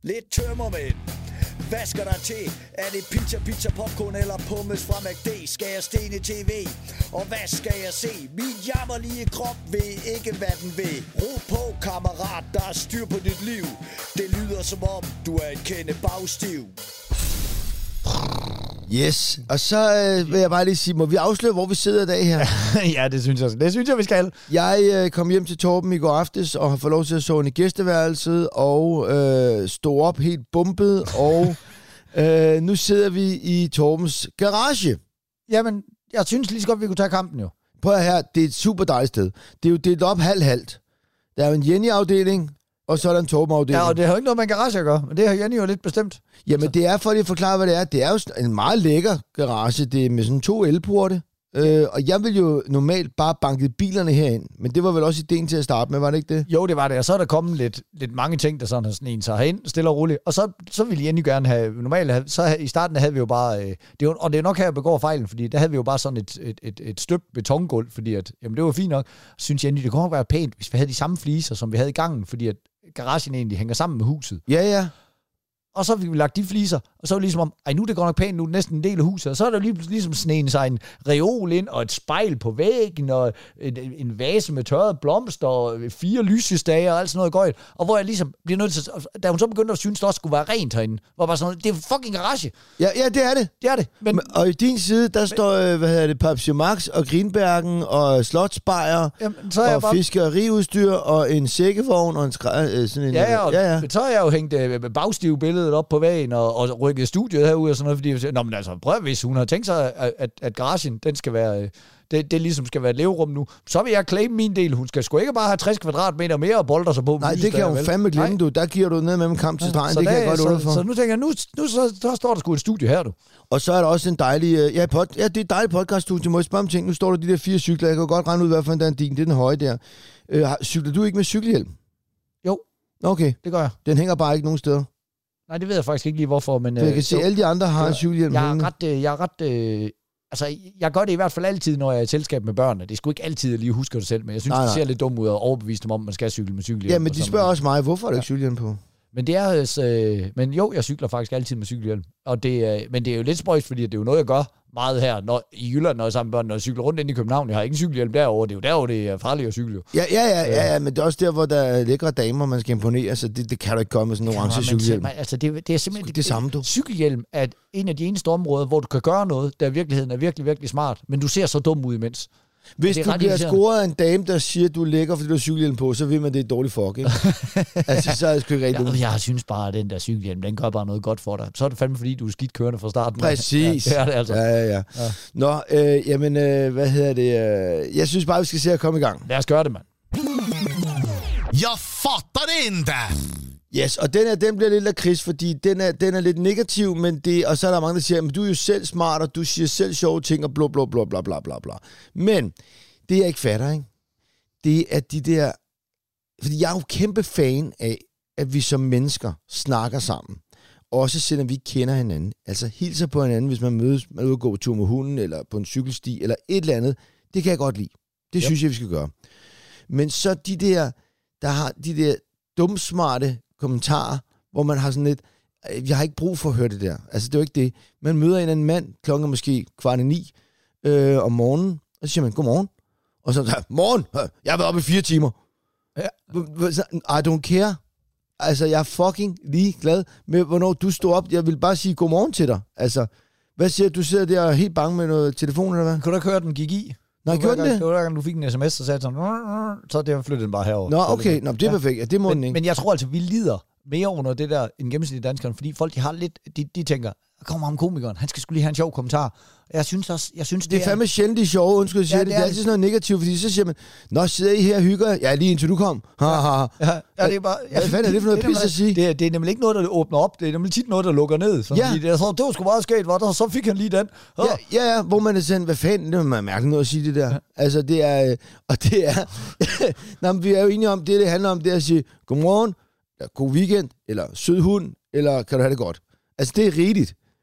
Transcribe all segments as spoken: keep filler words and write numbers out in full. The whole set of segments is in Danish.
Lidt tømmermænd. Hvad skal der til? Er det pizza, pizza, popcorn eller pommes fra McD? Skal jeg stene tv? Og hvad skal jeg se? Min jammerlige krop ved ikke, hvad den vil. Ro på, kammerat, der er styr på dit liv. Det lyder som om, du er en kende bagstiv. Yes, og så øh, vil jeg bare lige sige, må vi afsløre, hvor vi sidder i dag her? Ja, det synes jeg. Det synes jeg, vi skal. Jeg øh, kom hjem til Torben i går aftes, og har fået lov til at sove i gæsteværelset, og øh, stå op helt bumpet, og øh, nu sidder vi i Torbens garage. Jamen, jeg synes lige så godt, vi kunne tage kampen jo. Prøv her, det er et super dejligt sted. Det er jo delt op halvt-halvt. Der er jo en Jenny-afdeling, og så er der en Torben-afdeling. Ja, og det har jo ikke noget med en garage at gøre, men det har Jenny jo lidt bestemt. Jamen, det er for at forklare, hvad det er. Det er jo en meget lækker garage. Det er med sådan to elporte. Øh, og jeg vil jo normalt bare banke bilerne herind. Men det var vel også ideen til at starte med, var det ikke det? Jo, det var det. Og så er der kommet lidt, lidt mange ting, der sådan har sådan en sig herind, stille og roligt. Og så, så ville Jenny gerne have, normalt have, så i starten havde vi jo bare, øh, det var, og det er nok her, jeg begår fejlen, fordi der havde vi jo bare sådan et, et, et, et støbt betongulv, fordi at, jamen det var fint nok. Synes Jenny, det kunne nok være pænt, hvis vi havde de samme fliser, som vi havde i gangen, fordi at garagen egentlig hænger sammen med huset. Ja, ja. Og så fik vi lagt de fliser, og så var det ligesom om, ej nu er det godt nok pænt, nu er det næsten en del af huset, og så er der lige, ligesom sneget sig en reol ind, og et spejl på væggen, og en, en vase med tørrede blomster, og fire lysestager, og alt sådan noget gøjt, og hvor jeg ligesom bliver nødt til, da hun så begyndte at synes, det også skulle være rent herinde, var bare sådan, det er fucking garage. Ja, ja, det er det. Det er det. Men, og i din side, der men, står, hvad hedder det, Pepsi Max, og Grinbergen, og Slotsbejer, og bare... fiskeriudstyr, og en sækkevogn, og en skræ... sådan en... Ja, ja, og ja, ja. så har jeg jo hængt øh, bagstive billedet op på væggen, og, og rykket studiet herude og sådan noget, fordi jeg siger, nå, men altså, prøv hvis hun har tænkt sig, at, at, at garagen, den skal være, det, det ligesom skal være et leverum nu, så vil jeg claim min del. Hun skal sgu ikke bare have tres kvadratmeter mere og bolde sig på. Nej, det kan hun fandme glemme, du. Der giver du ned med en kamp til stregen, ja, det kan jeg godt så, under for. Så nu tænker jeg, nu, nu så, så står der sgu et studie her, du. Og så er der også en dejlig, ja, pod, ja det er et dejligt podcaststudie, må jeg spørge om ting. Nu står der de der fire cykler, jeg kan godt regne ud, hvad for en der er din, det er den høje der. Øh, cykler du ikke med cykelhjelm? Jo. Okay. Det gør jeg. Den hænger bare ikke nogen steder. Nej, det ved jeg faktisk ikke lige, hvorfor, men... Jeg kan øh, se, at alle de andre har en cykelhjelm. Jeg er ret... Øh, jeg er ret øh, altså, jeg gør det i hvert fald altid, når jeg er i selskab med børnene. Det er sgu ikke altid, at lige husker det selv, men jeg synes, nej, nej. Det ser lidt dumt ud og overbevist dem om, man skal cykle med cykelhjelm. Ja, men de spørger også mig, hvorfor er der ikke cykelhjelm på? Men det er... Øh, men jo, jeg cykler faktisk altid med cykelhjelm. Og det, øh, men det er jo lidt spøjst, fordi det er jo noget, jeg gør meget her når, i Jylland, når jeg sammen børn, når jeg cykler rundt ind i København. Jeg har ikke cykelhjelm derovre. Det er jo derovre, det er farligt at cykle. Jo. Ja, ja, ja, ja, ja, men det er også der, hvor der er lækre damer, man skal imponere. Så det, det kan du ikke gøre med sådan en orange cykelhjelm. Man, altså, det, det er simpelthen... Det, det samme, du. Cykelhjelm er en af de eneste områder, hvor du kan gøre noget, der i virkeligheden er virkelig, virkelig smart. Men du ser så dum ud imens. Hvis du bliver scoret af en dame, der siger, at du er lækker, fordi du har cykelhjelm på, så ved man, det er et dårligt fuck, ikke? Altså, så er det sgu ikke rigtig. Jeg, jeg synes bare, at den der cykelhjelm, den gør bare noget godt for dig. Så er det fandme, fordi du er skidt kørende fra starten. Præcis. Ja, det er det altså. Ja, ja, ja. ja. Nå, øh, jamen, øh, hvad hedder det? Øh, jeg synes bare, vi skal se at komme i gang. Lad os gøre det, mand. Jeg fatter det ikke. Yes, og den her, den bliver lidt lakrids, fordi den er, den er lidt negativ, men det, og så er der mange, der siger, men du er jo selv smart, og du siger selv sjove ting, og bla, bla, bla, bla, bla, bla, bla. Men det, jeg ikke fatter, ikke? Det er de der... Fordi jeg er jo kæmpe fan af, at vi som mennesker snakker sammen. Også selvom vi ikke kender hinanden. Altså hilser på hinanden, hvis man mødes, man er ude og gå på tur med hunden, eller på en cykelsti, eller et eller andet. Det kan jeg godt lide. Det yep. synes jeg, vi skal gøre. Men så de der, der har de der dumsmarte kommentarer, hvor man har sådan lidt, jeg har ikke brug for at høre det der. Altså, det er jo ikke det. Man møder en eller anden mand, klokken måske kvart i ni, øh, om morgenen, og så siger man, godmorgen. Og så, morgen, jeg har været oppe i fire timer. Ja. I don't care. Altså, jeg er fucking ligeglad med, hvornår du står op. Jeg vil bare sige godmorgen til dig. Altså, hvad siger du? Du sidder der helt bange med noget telefon, eller hvad? Kunne du ikke høre, den gik i? Nej, gjorde den det? Det var da, du fik en sms, så sagde sådan, så det flyttede den bare herover. Nå, okay. Nå, det er perfekt. Ja, det må men, den ikke. Men jeg tror altså, vi lider mere under det der, end gennemsnitlige danskerne, fordi folk, de har lidt, de, de tænker, kommer ham komikeren, han skal skulle lige have en sjov kommentar. Jeg synes også, jeg synes, det, det er... fandme sjældent, de sjove, undskyld, jeg siger ja, det. Det er, det er altid sådan noget negativt, fordi så siger man, nå, sidder I her og hygger? Ja, lige indtil du kom. Ha, ha, ha. Ja, ja, det er bare... Hvad fanden er det for noget pis at sige? Det er, det er nemlig ikke noget, der åbner op, det er nemlig tit noget, der lukker ned. Så ja. Det, så, det var sgu meget sket, var der, så fik han lige den. Ja, ja, ja, hvor man er sådan, hvad fanden, det er man mærkeligt noget at sige det der. Ja. Altså, det er... Og det er... Nå, men vi er jo enige om, det det handler om, det er at sige, godmorgen, eller god weekend, eller sød hund, eller kan du have det godt? Altså, det er rigtigt.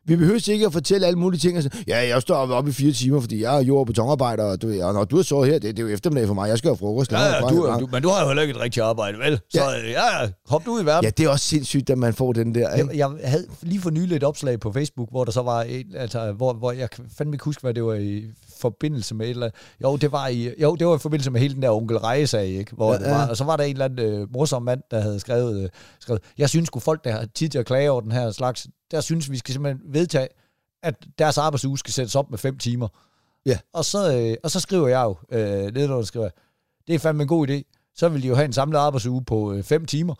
Vi behøver ikke at fortælle alle mulige ting. Altså, ja, jeg står oppe i fire timer, fordi jeg er jord- og betonarbejder, og, du, og når du er så her, det, det er jo eftermiddag for mig. Jeg skal have frokost. Ja, ja, du, du, men du har jo heller ikke et rigtigt arbejde, vel? Så ja, ja, hop du ud i verden. Ja, det er også sindssygt, at man får den der. Jeg, jeg havde lige for nylig et opslag på Facebook, hvor der så var en, altså, hvor, hvor jeg fandme ikke huske, hvad det var i forbindelse med et eller andet. Jo, det var i, jo, det var i forbindelse med hele den der onkel Reje-sag, ikke? Hvor ja, ja. Det var, og så var der en eller anden øh, morsom mand, der havde skrevet, øh, skrevet, jeg synes sgu folk, der har tid til at klage over den her slags, der synes vi skal simpelthen vedtage, at deres arbejdsuge skal sættes op med fem timer. Ja. Og så, øh, og så skriver jeg jo, øh, nede, der skriver, det er fandme en god idé. Så vil de jo have en samlet arbejdsuge på øh, fem timer.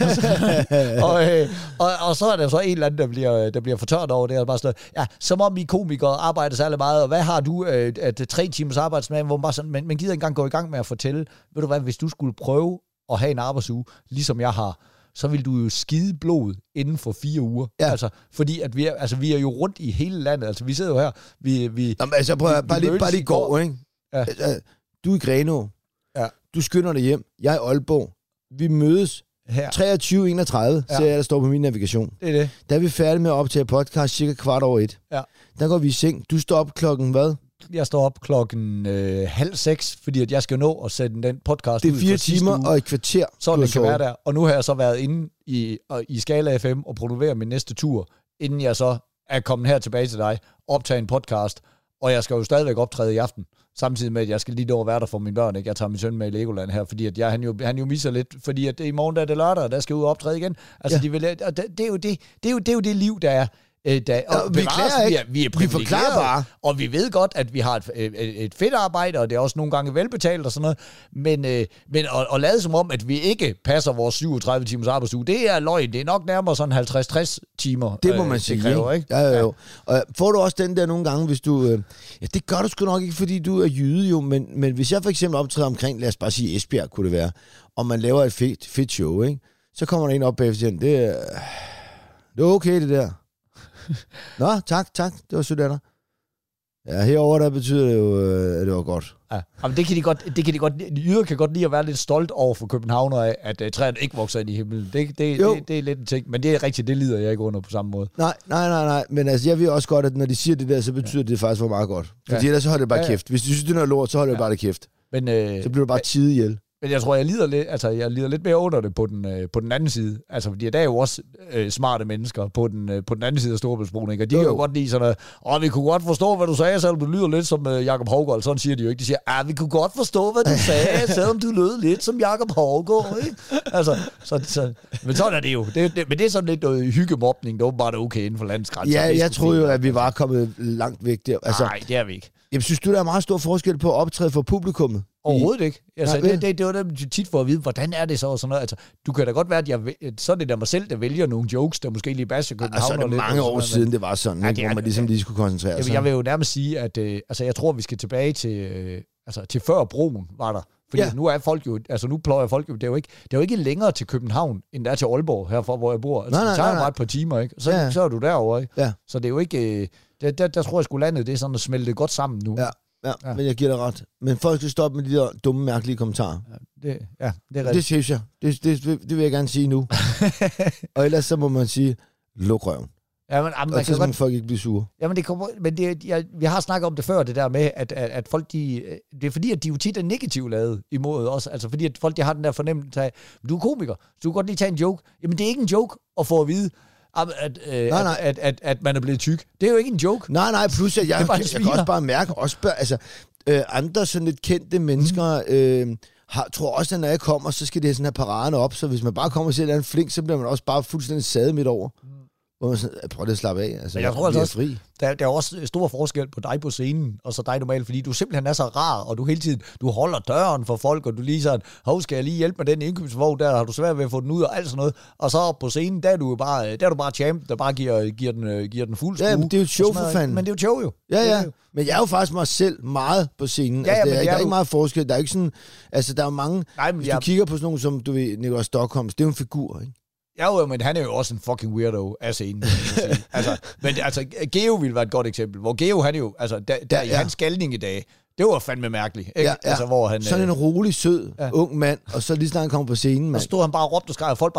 Yeah. og, øh, og, og så er der så en eller anden, der bliver, der bliver fortørt over det, og bare sådan, ja, som om I komikere arbejder særlig meget, og hvad har du, øh, at tre timers arbejdsdag, hvor man bare sådan, men man gider ikke engang gå i gang med at fortælle, ved du hvad, hvis du skulle prøve at have en arbejdsuge, ligesom jeg har, så vil du jo skide blod inden for fire uger. Ja. Altså, fordi at vi er, altså, vi er jo rundt i hele landet. Altså, vi sidder jo her. Vi, vi, Jamen, altså, prøv at bare lige, bare lige går, ikke? Ja. Du er i Grenaa. Ja. Du skynder dig hjem. Jeg er i Aalborg. Vi mødes her. treogtyve enogtredive, ja. Ser jeg, der står på min navigation. Det er det. Der er vi færdige med at optage podcast cirka kvart over et. Ja. Der går vi i seng. Du står op klokken hvad? Jeg står op klokken øh, halv seks, fordi at jeg skal nå at sætte den podcast ud. Det er fire timer og et kvarter. Så det kan være der. Og nu har jeg så været inde i, i Skala F M og producerer min næste tur, inden jeg så er kommet her tilbage til dig, optage en podcast, og jeg skal jo stadigvæk optræde i aften, samtidig med, at jeg skal lige nå at være der for mine børn. Ikke? Jeg tager min søn med i Legoland her, fordi at jeg, han, jo, han jo misser lidt, fordi at det, i morgen der er det lørdag, og der skal jeg ud og optræde igen. Altså, ja. de vil, og det, det, er jo det, det, er jo, det er jo det liv, der er. Øh, da, og ja, vi, bevares, vi, er, vi er privilegerede, bare. Og vi ved godt, at vi har et, et, et fedt arbejde, og det er også nogle gange velbetalt og sådan noget, men, øh, men at, at lade som om, at vi ikke passer vores syvogtredive timers arbejdsuge, det er løgn. Det er nok nærmere sådan halvtreds til tres timer. Det må man øh, sige, kræver, ikke? Ja, jo, jo. Og får du også den der nogle gange, hvis du... Øh, ja, det gør du sgu nok ikke, fordi du er jyde jo, men, men hvis jeg for eksempel optræder omkring, lad os bare sige Esbjerg, kunne det være, og man laver et fedt, fedt show, ikke? Så kommer der en op bagefter, det er, det er okay, det der. Nå, tak, tak. Det var sødt af dig. Ja, herover der betyder det jo, at det var godt. Ja, men det kan de godt, det kan de godt, de jyder kan godt lide at være lidt stolt over for København, at, at uh, træerne ikke vokser ind i himlen. Det, det, det, det er lidt en ting, men det er rigtigt, det lider jeg ikke under på samme måde. Nej, nej, nej, nej, men altså, jeg ved også godt, at når de siger det der, så betyder ja. det faktisk for meget godt. Fordi ja. ellers så holder det bare ja, ja. kæft. Hvis du synes, det er noget lort, så holder ja. det bare det kæft. Men, øh, så bliver du bare tidet ihjel. Men jeg tror, jeg lider lidt, altså jeg lider lidt mere under det på den, øh, på den anden side. Altså, fordi der er jo også øh, smarte mennesker på den, øh, på den anden side af Storebæltsbroen, ikke? Og de kan jo godt lide sådan noget, og vi kunne godt forstå, hvad du sagde, selvom du lyder lidt som øh, Jakob Haugaard. Sådan siger de jo ikke. De siger, ah, vi kunne godt forstå, hvad du sagde, selvom du lød lidt som Jakob Haugaard, ikke? Altså, så, så, men sådan er det jo. Det, det, men det er sådan lidt noget hyggemobning, det er åbenbart okay inden for landets grænser. Ja, jeg tror jo, at vi var kommet langt væk der. Altså, nej, det er vi ikke. Jeg synes du, der er meget stor forskel på at optræde for publikummet? Overhovedet ikke. Altså, ja, det, det, det var det tit for at vide, hvordan er det så og sådan noget. Altså, du kan da godt være, at jeg, så er det der mig selv, der vælger nogle jokes, der måske lige basher København. Altså, det er mange lidt, år siden, det var sådan, ja, ikke, hvor man ligesom lige skulle koncentrere jeg, sig. Jeg vil jo nærmest sige, at øh, altså, jeg tror, vi skal tilbage til, øh, altså, til før broen var der. Fordi ja. nu er folk jo, altså nu pløjer folk jo, det er jo ikke, det er jo ikke længere til København, end der er til Aalborg, herfra hvor jeg bor. Altså, nej, nej, det tager jo bare et par timer, ikke? Så, ja. så er du derovre, ikke? Ja. Så det er jo ikke, øh, der, der, der tror jeg sgu landet, det er sådan at smelte godt sammen nu. Ja. Ja, ja, men jeg giver dig ret. Men folk skal stoppe med de der dumme, mærkelige kommentarer. Ja, det, ja, det er rigtigt. Det synes jeg. Det, det, det vil jeg gerne sige nu. Og ellers så må man sige, luk røven. Ja, men, jamen, og så må folk ikke blive sure. Jamen, det kommer, men det, jeg, vi har snakket om det før, det der med, at, at, at folk, de, det er fordi, at de jo tit er negativt lavet imod os. Altså fordi, at folk, de har den der fornemmelse af, du er komiker, så du kan godt lige tage en joke. Jamen, det er ikke en joke at få at vide, At, øh, nej, nej. At, at, at, at man er blevet tyk. Det er jo ikke en joke. Nej, nej, plus at jeg, jeg, jeg kan også bare mærke, også bør, altså, øh, andre sådan lidt kendte mennesker, øh, har, tror også, at når jeg kommer, så skal det have sådan her paraderne op, så hvis man bare kommer og ser en flink, så bliver man også bare fuldstændig sadet midt over. Mm. Hvor man sådan, prøv at slappe af. Altså, men jeg tror altså også, fri. Der, der er også stor forskel på dig på scenen, og så dig normalt, fordi du simpelthen er så rar, og du hele tiden, du holder døren for folk, og du lige sådan, hov, skal jeg lige hjælpe med den indkøbsvogn, der har du svært ved at få den ud, og alt sådan noget. Og så på scenen, der er du bare, der er du bare champ, der bare giver, giver, den, giver den fuld skrue. Ja, men det er jo et show for fanden. Men det er jo et show jo. Ja, ja. Men jeg er jo faktisk mig selv meget på scenen. Ja, ja, altså, det er, der er du... ikke meget forskel. Der er ikke sådan, altså der er mange, nej, hvis jeg... du kigger på sådan nogen som, du ved, Nikolaj Stockholms, det er jo en figur, ikke? Ja, jo, men han er jo også en fucking weirdo af scenen. altså, men altså, Geo ville være et godt eksempel, hvor Geo, han jo, altså, der, der ja, ja. i hans skaldning i dag, det var fandme mærkeligt. Ikke? Ja, ja. Altså, hvor han, sådan en rolig, sød, ja. ung mand, og så lige snart han kommer på scenen, mand. Og så stod han bare og råbte og skreg, og folk bare tænkte,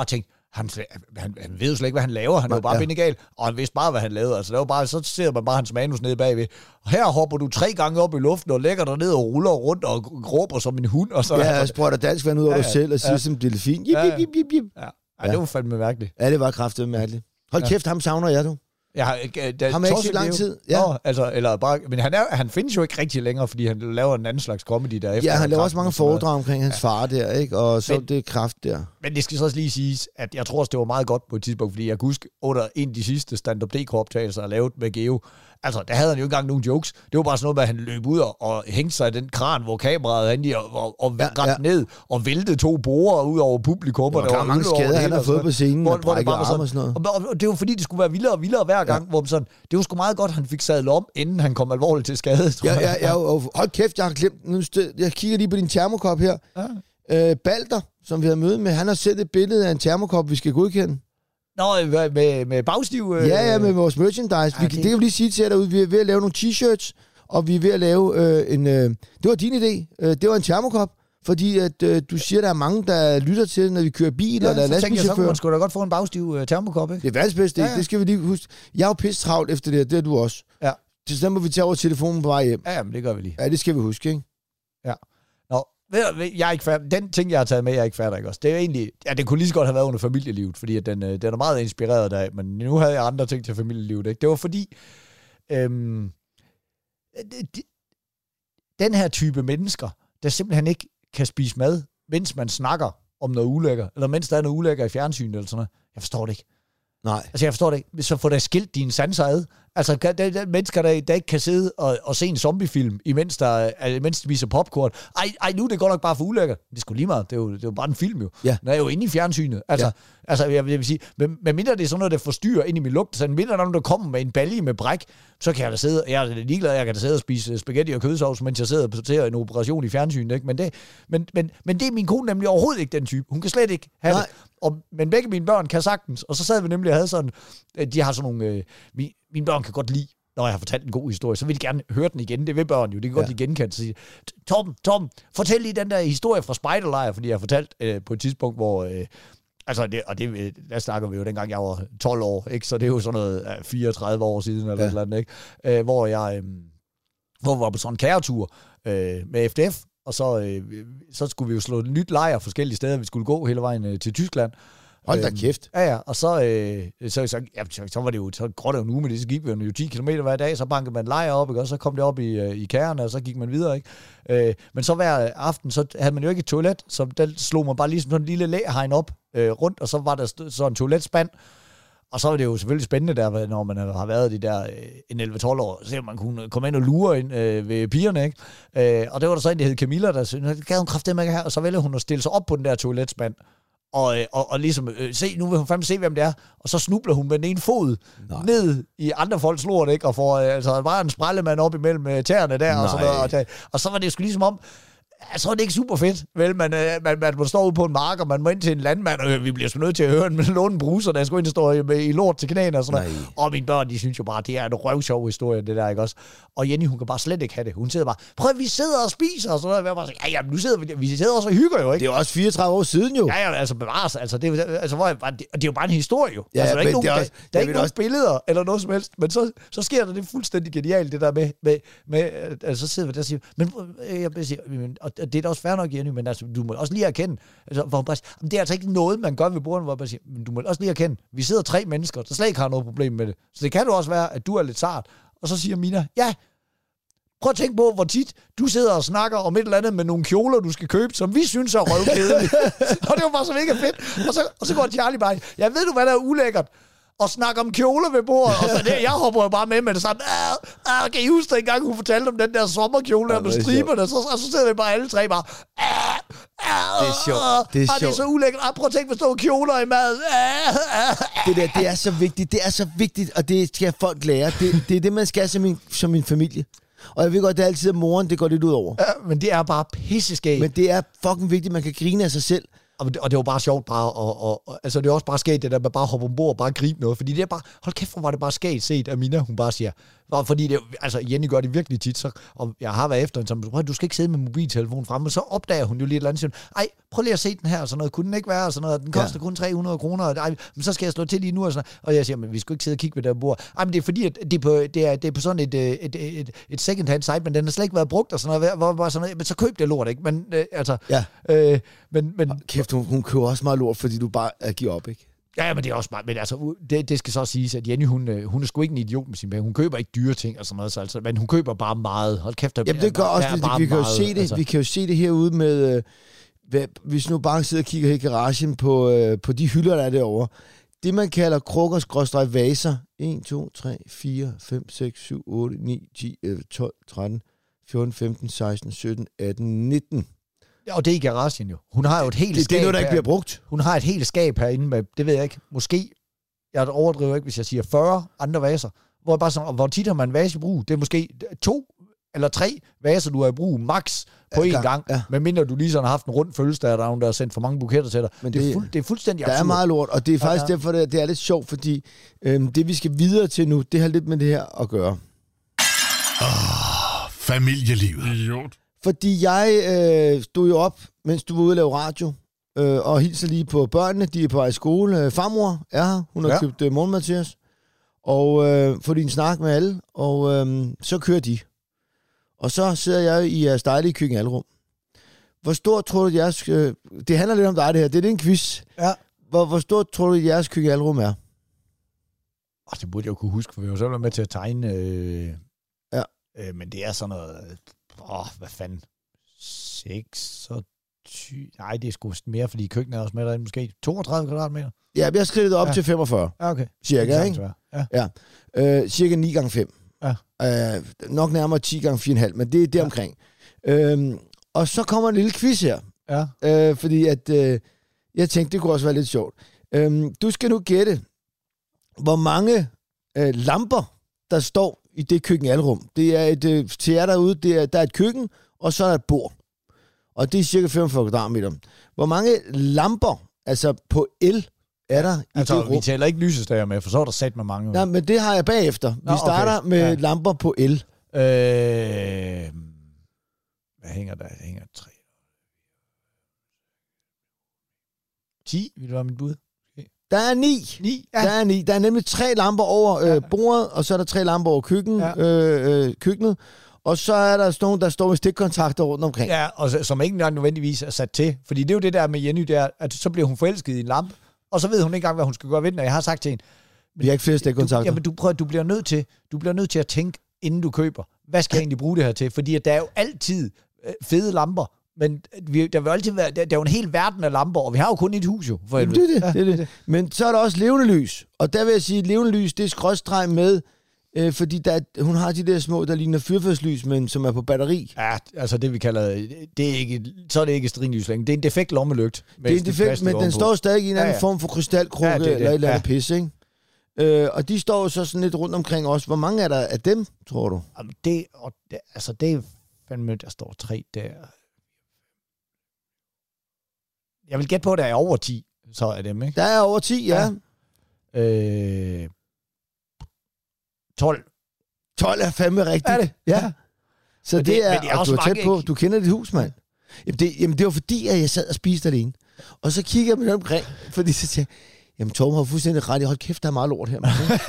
Han, han, han ved jo slet ikke, hvad han laver. Han er jo bare ja. bindegal, og han vidste bare, hvad han lavede. Altså, det var bare, så ser man bare hans manus nede bagved. Og her hopper du tre gange op i luften, og lægger dig ned og ruller rundt og råber som en hund. Og så, ja, altså, jeg sprøjter dansk vand ud over ja, dig selv og siger ja. som delfin. Jip, jip, jip, jip, jip. Ja. Ja, det var fandme mærkeligt. Ja, det var kraftigt mærkeligt. Hold ja. kæft, ham savner jeg, du. Jeg har, der, ham er ikke så lang tid. Ja. Nå, altså, eller bare, men han, er, han findes jo ikke rigtig længere, fordi han laver en anden slags comedy der efter. Ja, han laver også mange foredrag omkring hans ja. far der, ikke? Og så men, det kraft der. Men det skal så også lige siges, at jeg tror også, det var meget godt på et tidspunkt, fordi jeg kan huske, under en af de sidste stand-up D K-optagelser, jeg lavede med Geo, altså, der havde han jo ikke engang nogen jokes. Det var bare sådan noget med, at han løb ud og, og hængte sig i den kran, hvor kameraet han lige, og, og, og ja, ja. ned, og væltede to borer ud over publikum. Der var mange skader, han har fået på scenen, hvor, hvor det bare var sådan, og sådan noget. Og, og det var fordi, det skulle være vildere og vildere hver gang, ja. hvor sådan, det var sgu meget godt, han fik sadlet om, inden han kom alvorligt til skade. Ja, ja, ja, hold kæft, jeg har glemt, nu sted, jeg kigger lige på din termokop her. Ja. Øh, Balder, som vi havde møde med, han har sendt et billede af en termokop, vi skal godkende. Nå, med, med bagstiv? Øh... Ja, ja, med vores merchandise. Ja, vi, det kan vi lige sige til jer derude. Vi er ved at lave nogle t-shirts, og vi er ved at lave øh, en... Øh, det var din idé. Øh, det var en termokop, fordi at, øh, du siger, der er mange, der lytter til, når vi kører bil, ja, og der er lastbilchauffør. Så kunne man sgu da godt få en bagstiv øh, termokop, ikke? Det er verdens bedste, ja, ja. Det skal vi lige huske. Jeg er jo pisse travlt efter det, det er du også. Ja. Så må vi tage over telefonen på vej hjem. Ja, men det gør vi lige. Ja, det skal vi huske, ikke? Ja. Nå, jeg er ikke færdig. Den ting, jeg har taget med, jeg er ikke færdig, ikke også? Det er egentlig... Ja, det kunne lige så godt have været under familielivet, fordi at den, den er meget inspireret af, men nu havde jeg andre ting til familielivet, ikke? Det var fordi... Øhm, de, den her type mennesker, der simpelthen ikke kan spise mad, mens man snakker om noget ulækker, eller mens der er noget ulækker i fjernsynet, eller sådan noget. Jeg forstår det ikke. Nej. Altså, jeg forstår det ikke. Så får der skilt dine sanser ad. Altså, der, der, mennesker, der, der ikke kan sidde og, og se en zombiefilm, imens, der, imens de spiser popcorn. Ej, ej, nu er det godt nok bare for ulækkert. Det er sgu lige meget. Det er jo, det er jo bare en film, jo. Ja. Den er jo inde i fjernsynet. Altså, ja. altså jeg, vil, jeg vil sige, med, med mindre det er sådan noget, der forstyrrer ind i min lugt, så mindre der er nogen, der kommer med en balje med bræk, så kan jeg da sidde, jeg er ligeglad, jeg kan da sidde og spise spaghetti og kødsovs, mens jeg sidder og sorterer en operation i fjernsynet, ikke? Men det, men, men, men det er min kone nemlig overhovedet ikke den type. Hun kan slet ikke have Nej. det. Og, men begge mine børn kan sagtens. Og så sad vi nemlig og havde sådan, de har sådan nogle, øh, mine, mine børn kan godt lide, når jeg har fortalt en god historie, så vil de gerne høre den igen. Det vil børn jo, det kan godt ja. lide genkende. Så sige, Tom, Tom, fortæl lige den der historie fra Spejderlejr, fordi jeg har fortalt øh, på et tidspunkt, hvor... Øh, altså, det, og det, der snakker vi jo dengang, jeg var tolv år, ikke? Så det er jo sådan noget øh, fireogtredive år siden, eller ja. et eller andet, ikke? Øh, hvor jeg øh, hvor vi var på sådan en kæretur øh, med F D F, og så, øh, så skulle vi jo slå et nyt lejr forskellige steder. Vi skulle gå hele vejen øh, til Tyskland. Hold da kæft. Ja, ja, og så, øh, så, så, ja, så, så var det jo, så gråt det jo nu med det, så gik vi jo ti kilometer hver dag, så bankede man lejr op, ikke? Og så kom det op i, øh, i kærene, og så gik man videre, ikke? Øh, men så hver aften, så havde man jo ikke et toilet, så der slog man bare lige sådan en lille læhegn op øh, rundt, og så var der så en toiletspand, og så var det jo selvfølgelig spændende der, når man har været de der øh, en elleve tolv år, så man kunne komme ind og lure ind øh, ved pigerne, ikke? Øh, og det var der så en, der hed Camilla, der sagde, det gav hun kraftedeme ikke her, og så vælger hun at stille sig op på den der toiletspand, Og, og, og ligesom, øh, se, nu vil hun fandme se, hvem det er. Og så snubler hun med den ene fod Nej. ned i andre folks lort, ikke? Og får øh, altså, bare en sprællemand op imellem øh, tæerne der, og, sådan noget, og, og så var det sgu ligesom om, så er det ikke super fedt, vel? Man, man, man, man står ude på en mark, og man må ind til en landmand, og vi bliver sgu nødt til at høre en låne en bruser, der skulle ind og stå i, i lort til knæene og sådan noget. Og mine børn, de synes jo bare, det er en røvsjov historie, det der, ikke også? Og Jenny, hun kan bare slet ikke have det. Hun sidder bare, prøv at vi sidder og spiser, og sådan noget. Jeg bare siger, ja, ja, nu sidder vi, vi sidder også og hygger jo, ikke? Det er jo også fireogtredive år siden jo. Ja, ja, altså bevares, altså, det, altså, hvor jeg, det, det er jo bare en historie jo. Ja, altså, der er ikke nogen, også, der, der er ikke nogen også... billeder, eller noget som helst, men så, så sker der det fuldstændig genialt, det der med, med, med altså, så sidder vi der og siger, men jeg vil sige, og det er da også fair nok, Jenny, men altså, du må også lige erkende, altså, hvor bare, det er altså ikke noget, man gør ved bordene, hvor man siger, men du må også lige erkende, vi sidder tre mennesker, der slet ikke har noget problem med det. Så det kan jo også være, at du er lidt sart. Og så siger Mina, ja, prøv at tænke på, hvor tit du sidder og snakker om et eller andet med nogle kjoler, du skal købe, som vi synes er røvkedelige. Og det var bare så mega fedt. Og så, og så går Charlie bare, ja, ved du, hvad der er ulækkert? Og snakke om kjoler ved bordet, og så det, jeg hopper jo bare med med det samme. Ah, ah, kan I huske en gang, hun fortalte om den der sommerkjole der med striberne, og så, og så sidder vi bare alle tre bare, ah, ah, det er sjovt. Det er, ah, det er så ulækkert. Ah, prøv at tænke, hvor står kjoler i mad. Ah, ah, det der, det er så vigtigt, det er så vigtigt, og det skal folk lære. Det, det er det, man skal som en, som en familie. Og jeg ved godt, det er altid at moren, det går lidt ud over. Ja, men det er bare pisseskægt. Men det er fucking vigtigt, man kan grine af sig selv. Og det, og det var bare sjovt bare, og, og, og altså det er også bare sket det der med bare hoppe ombord og bare gribe noget, fordi det er bare, hold kæft, hvor var det bare sket set, at Mina, hun bare siger, Og fordi det, altså Jenny gør det virkelig tit, så, og jeg har været efter hende, som, du skal ikke sidde med mobiltelefonen fremme, og så opdager hun jo lige et eller andet, siger, ej, prøv lige at se den her, og sådan noget, kunne den ikke være, og sådan noget, den koster ja. kun tre hundrede kroner, og, ej, men så skal jeg slå til lige nu, og sådan noget. Og jeg siger, men vi skal ikke sidde og kigge ved det bord. Ej, men det er fordi, at det er på, det er, det er på sådan et, et, et, et, et second-hand site, men den har slet ikke været brugt, og sådan noget, hvor, hvor sådan noget, men så køb det lort, ikke? Men, øh, altså, ja. øh, men, men, kæft, hun, hun køber også meget lort, fordi du bare uh, giver op, ikke? Ja, men det er også meget, men altså, det, det skal så siges, at Jenny, hun, hun er sgu ikke en idiot med sin penge. Hun køber ikke dyre ting og sådan noget, så altså, men hun køber bare meget. Hold kæft, der Jamen, det gør også, det, vi, vi, kan jo se det, altså. vi kan jo se det herude med, øh, hvad, hvis nu bare sidder og kigger her i garagen på, øh, på de hylder, der er derovre. Det, man kalder krukker-vaser, en, to, tre, fire, fem, seks, syv, otte, ni, ti, elleve, tolv, tretten, fjorten, femten, seksten, sytten, atten, nitten. Og det er i garagen jo. Hun har jo et helt det, skab. Det er noget, der ikke bliver brugt. Hun har et helt skab herinde med, det ved jeg ikke, måske, jeg overdriver ikke, hvis jeg siger fyrre andre vaser, hvor, bare sådan, hvor tit har man vase i brug? Det er måske to eller tre vaser, du har i brug max på én ja, gang, ja. medmindre du lige sådan har haft en rund fødselsdag, der er nogen, der har sendt for mange buketter til dig. Men det, det, er, fuld, det er fuldstændig absurd. Der er meget lort, og det er faktisk ja, ja. derfor, det er, det er lidt sjovt, fordi øhm, det, vi skal videre til nu, det har lidt med det her at gøre. Oh, familielivet. Idiot. Fordi jeg øh, stod jo op, mens du var ude at lave radio, øh, og hilser lige på børnene. De er på vej i skole. Øh, farmor er her. Hun har ja. købt øh, morgenmad til os. Og øh, får de en snak med alle, og øh, så kører de. Og så sidder jeg i jeres dejlige køkkenalrum. Hvor stort tror du, jeres... Øh, det handler lidt om dig, det her. Det er en quiz. Ja. Hvor, hvor stort tror du, jeres køkkenalrum er? Oh, det burde jeg jo kunne huske, for vi har jo selv været med til at tegne. Øh, ja. Øh, men det er sådan noget... Åh, oh, hvad fanden? seksogtyve... Nej, det er sgu mere, fordi køkkenet er også med derinde, måske toogtredive kvadratmeter. Ja, vi har skrevet det op ja. til femogfyrre. Ja, okay. Cirka, ikke? Ja. ja. Øh, cirka ni gange fem. Ja. Øh, nok nærmere ti gange fire komma fem, men det er deromkring. Ja. Øh, og så kommer en lille quiz her. Ja. Øh, fordi at... Øh, jeg tænkte, det kunne også være lidt sjovt. Øh, du skal nu gætte, hvor mange øh, lamper, der står i det køkkenalrum. Det er et øh, til jer derude, det er, der er et køkken, og så er der et bord. Og det er cirka femogfyrre kvadratmeter. Hvor mange lamper, altså på el, er der i altså, det rum? Vi tæller ikke lysestager med, for så er der sat med mange. Nej, men det har jeg bagefter. Nå, vi starter okay. med ja. lamper på el. Øh, hvad hænger der? Der hænger tre. ti, vil det være mit bud? Der er ni. ni? Ja. Der er ni. Der er nemlig tre lamper over øh, bordet, og så er der tre lamper over køkken, ja. øh, øh, køkkenet. Og så er der sådan nogen, der står med stikkontakter rundt omkring. Ja, og så, som ikke nødvendigvis er sat til. Fordi det er jo det der med Jenny, der, at så bliver hun forelsket i en lampe, og så ved hun ikke engang, hvad hun skal gøre ved den. Og jeg har sagt til hende... Vi har ikke flere stikkontakter. Jamen, du, prøver, du, bliver nødt til, du bliver nødt til at tænke, inden du køber, hvad skal jeg egentlig bruge det her til? Fordi at der er jo altid øh, fede lamper, men vi, der vil altid være, der, der er jo en hel verden af lamper, og vi har jo kun et hus jo. For Jamen, det, er det, ja, det er det. Men så er der også levende lys, og der vil jeg sige, at levende lys, det er skråstreg med, øh, fordi der, hun har de der små, der ligner fyrfadslys, men som er på batteri. Ja, altså det vi kalder, det er ikke, så er det ikke strinlys længere. Det er en defekt lommelygt. Det er en defekt, men den står stadig i en anden ja, ja. form for krystalkrukke, ja, det det. eller et eller andet ja. pis, ikke? Øh, og de står så sådan lidt rundt omkring os. Hvor mange er der af dem, tror du? Jamen det, og det, altså det er fandme, der står tre der. Jeg vil gætte på, at der er over ti, så er dem, ikke? Der er over ti, ja. ja. Øh, tolv. tolv er fandme rigtigt. Er det? Ja. Så det, det er, er og du er tæt på, ikke? Du kender dit hus, mand. Jamen det, jamen det var fordi, at jeg sad og spiste alene. Og så kigger jeg mig omkring, fordi så siger jeg, jamen Torben har fuldstændig ret i, hold kæft, der er meget lort her.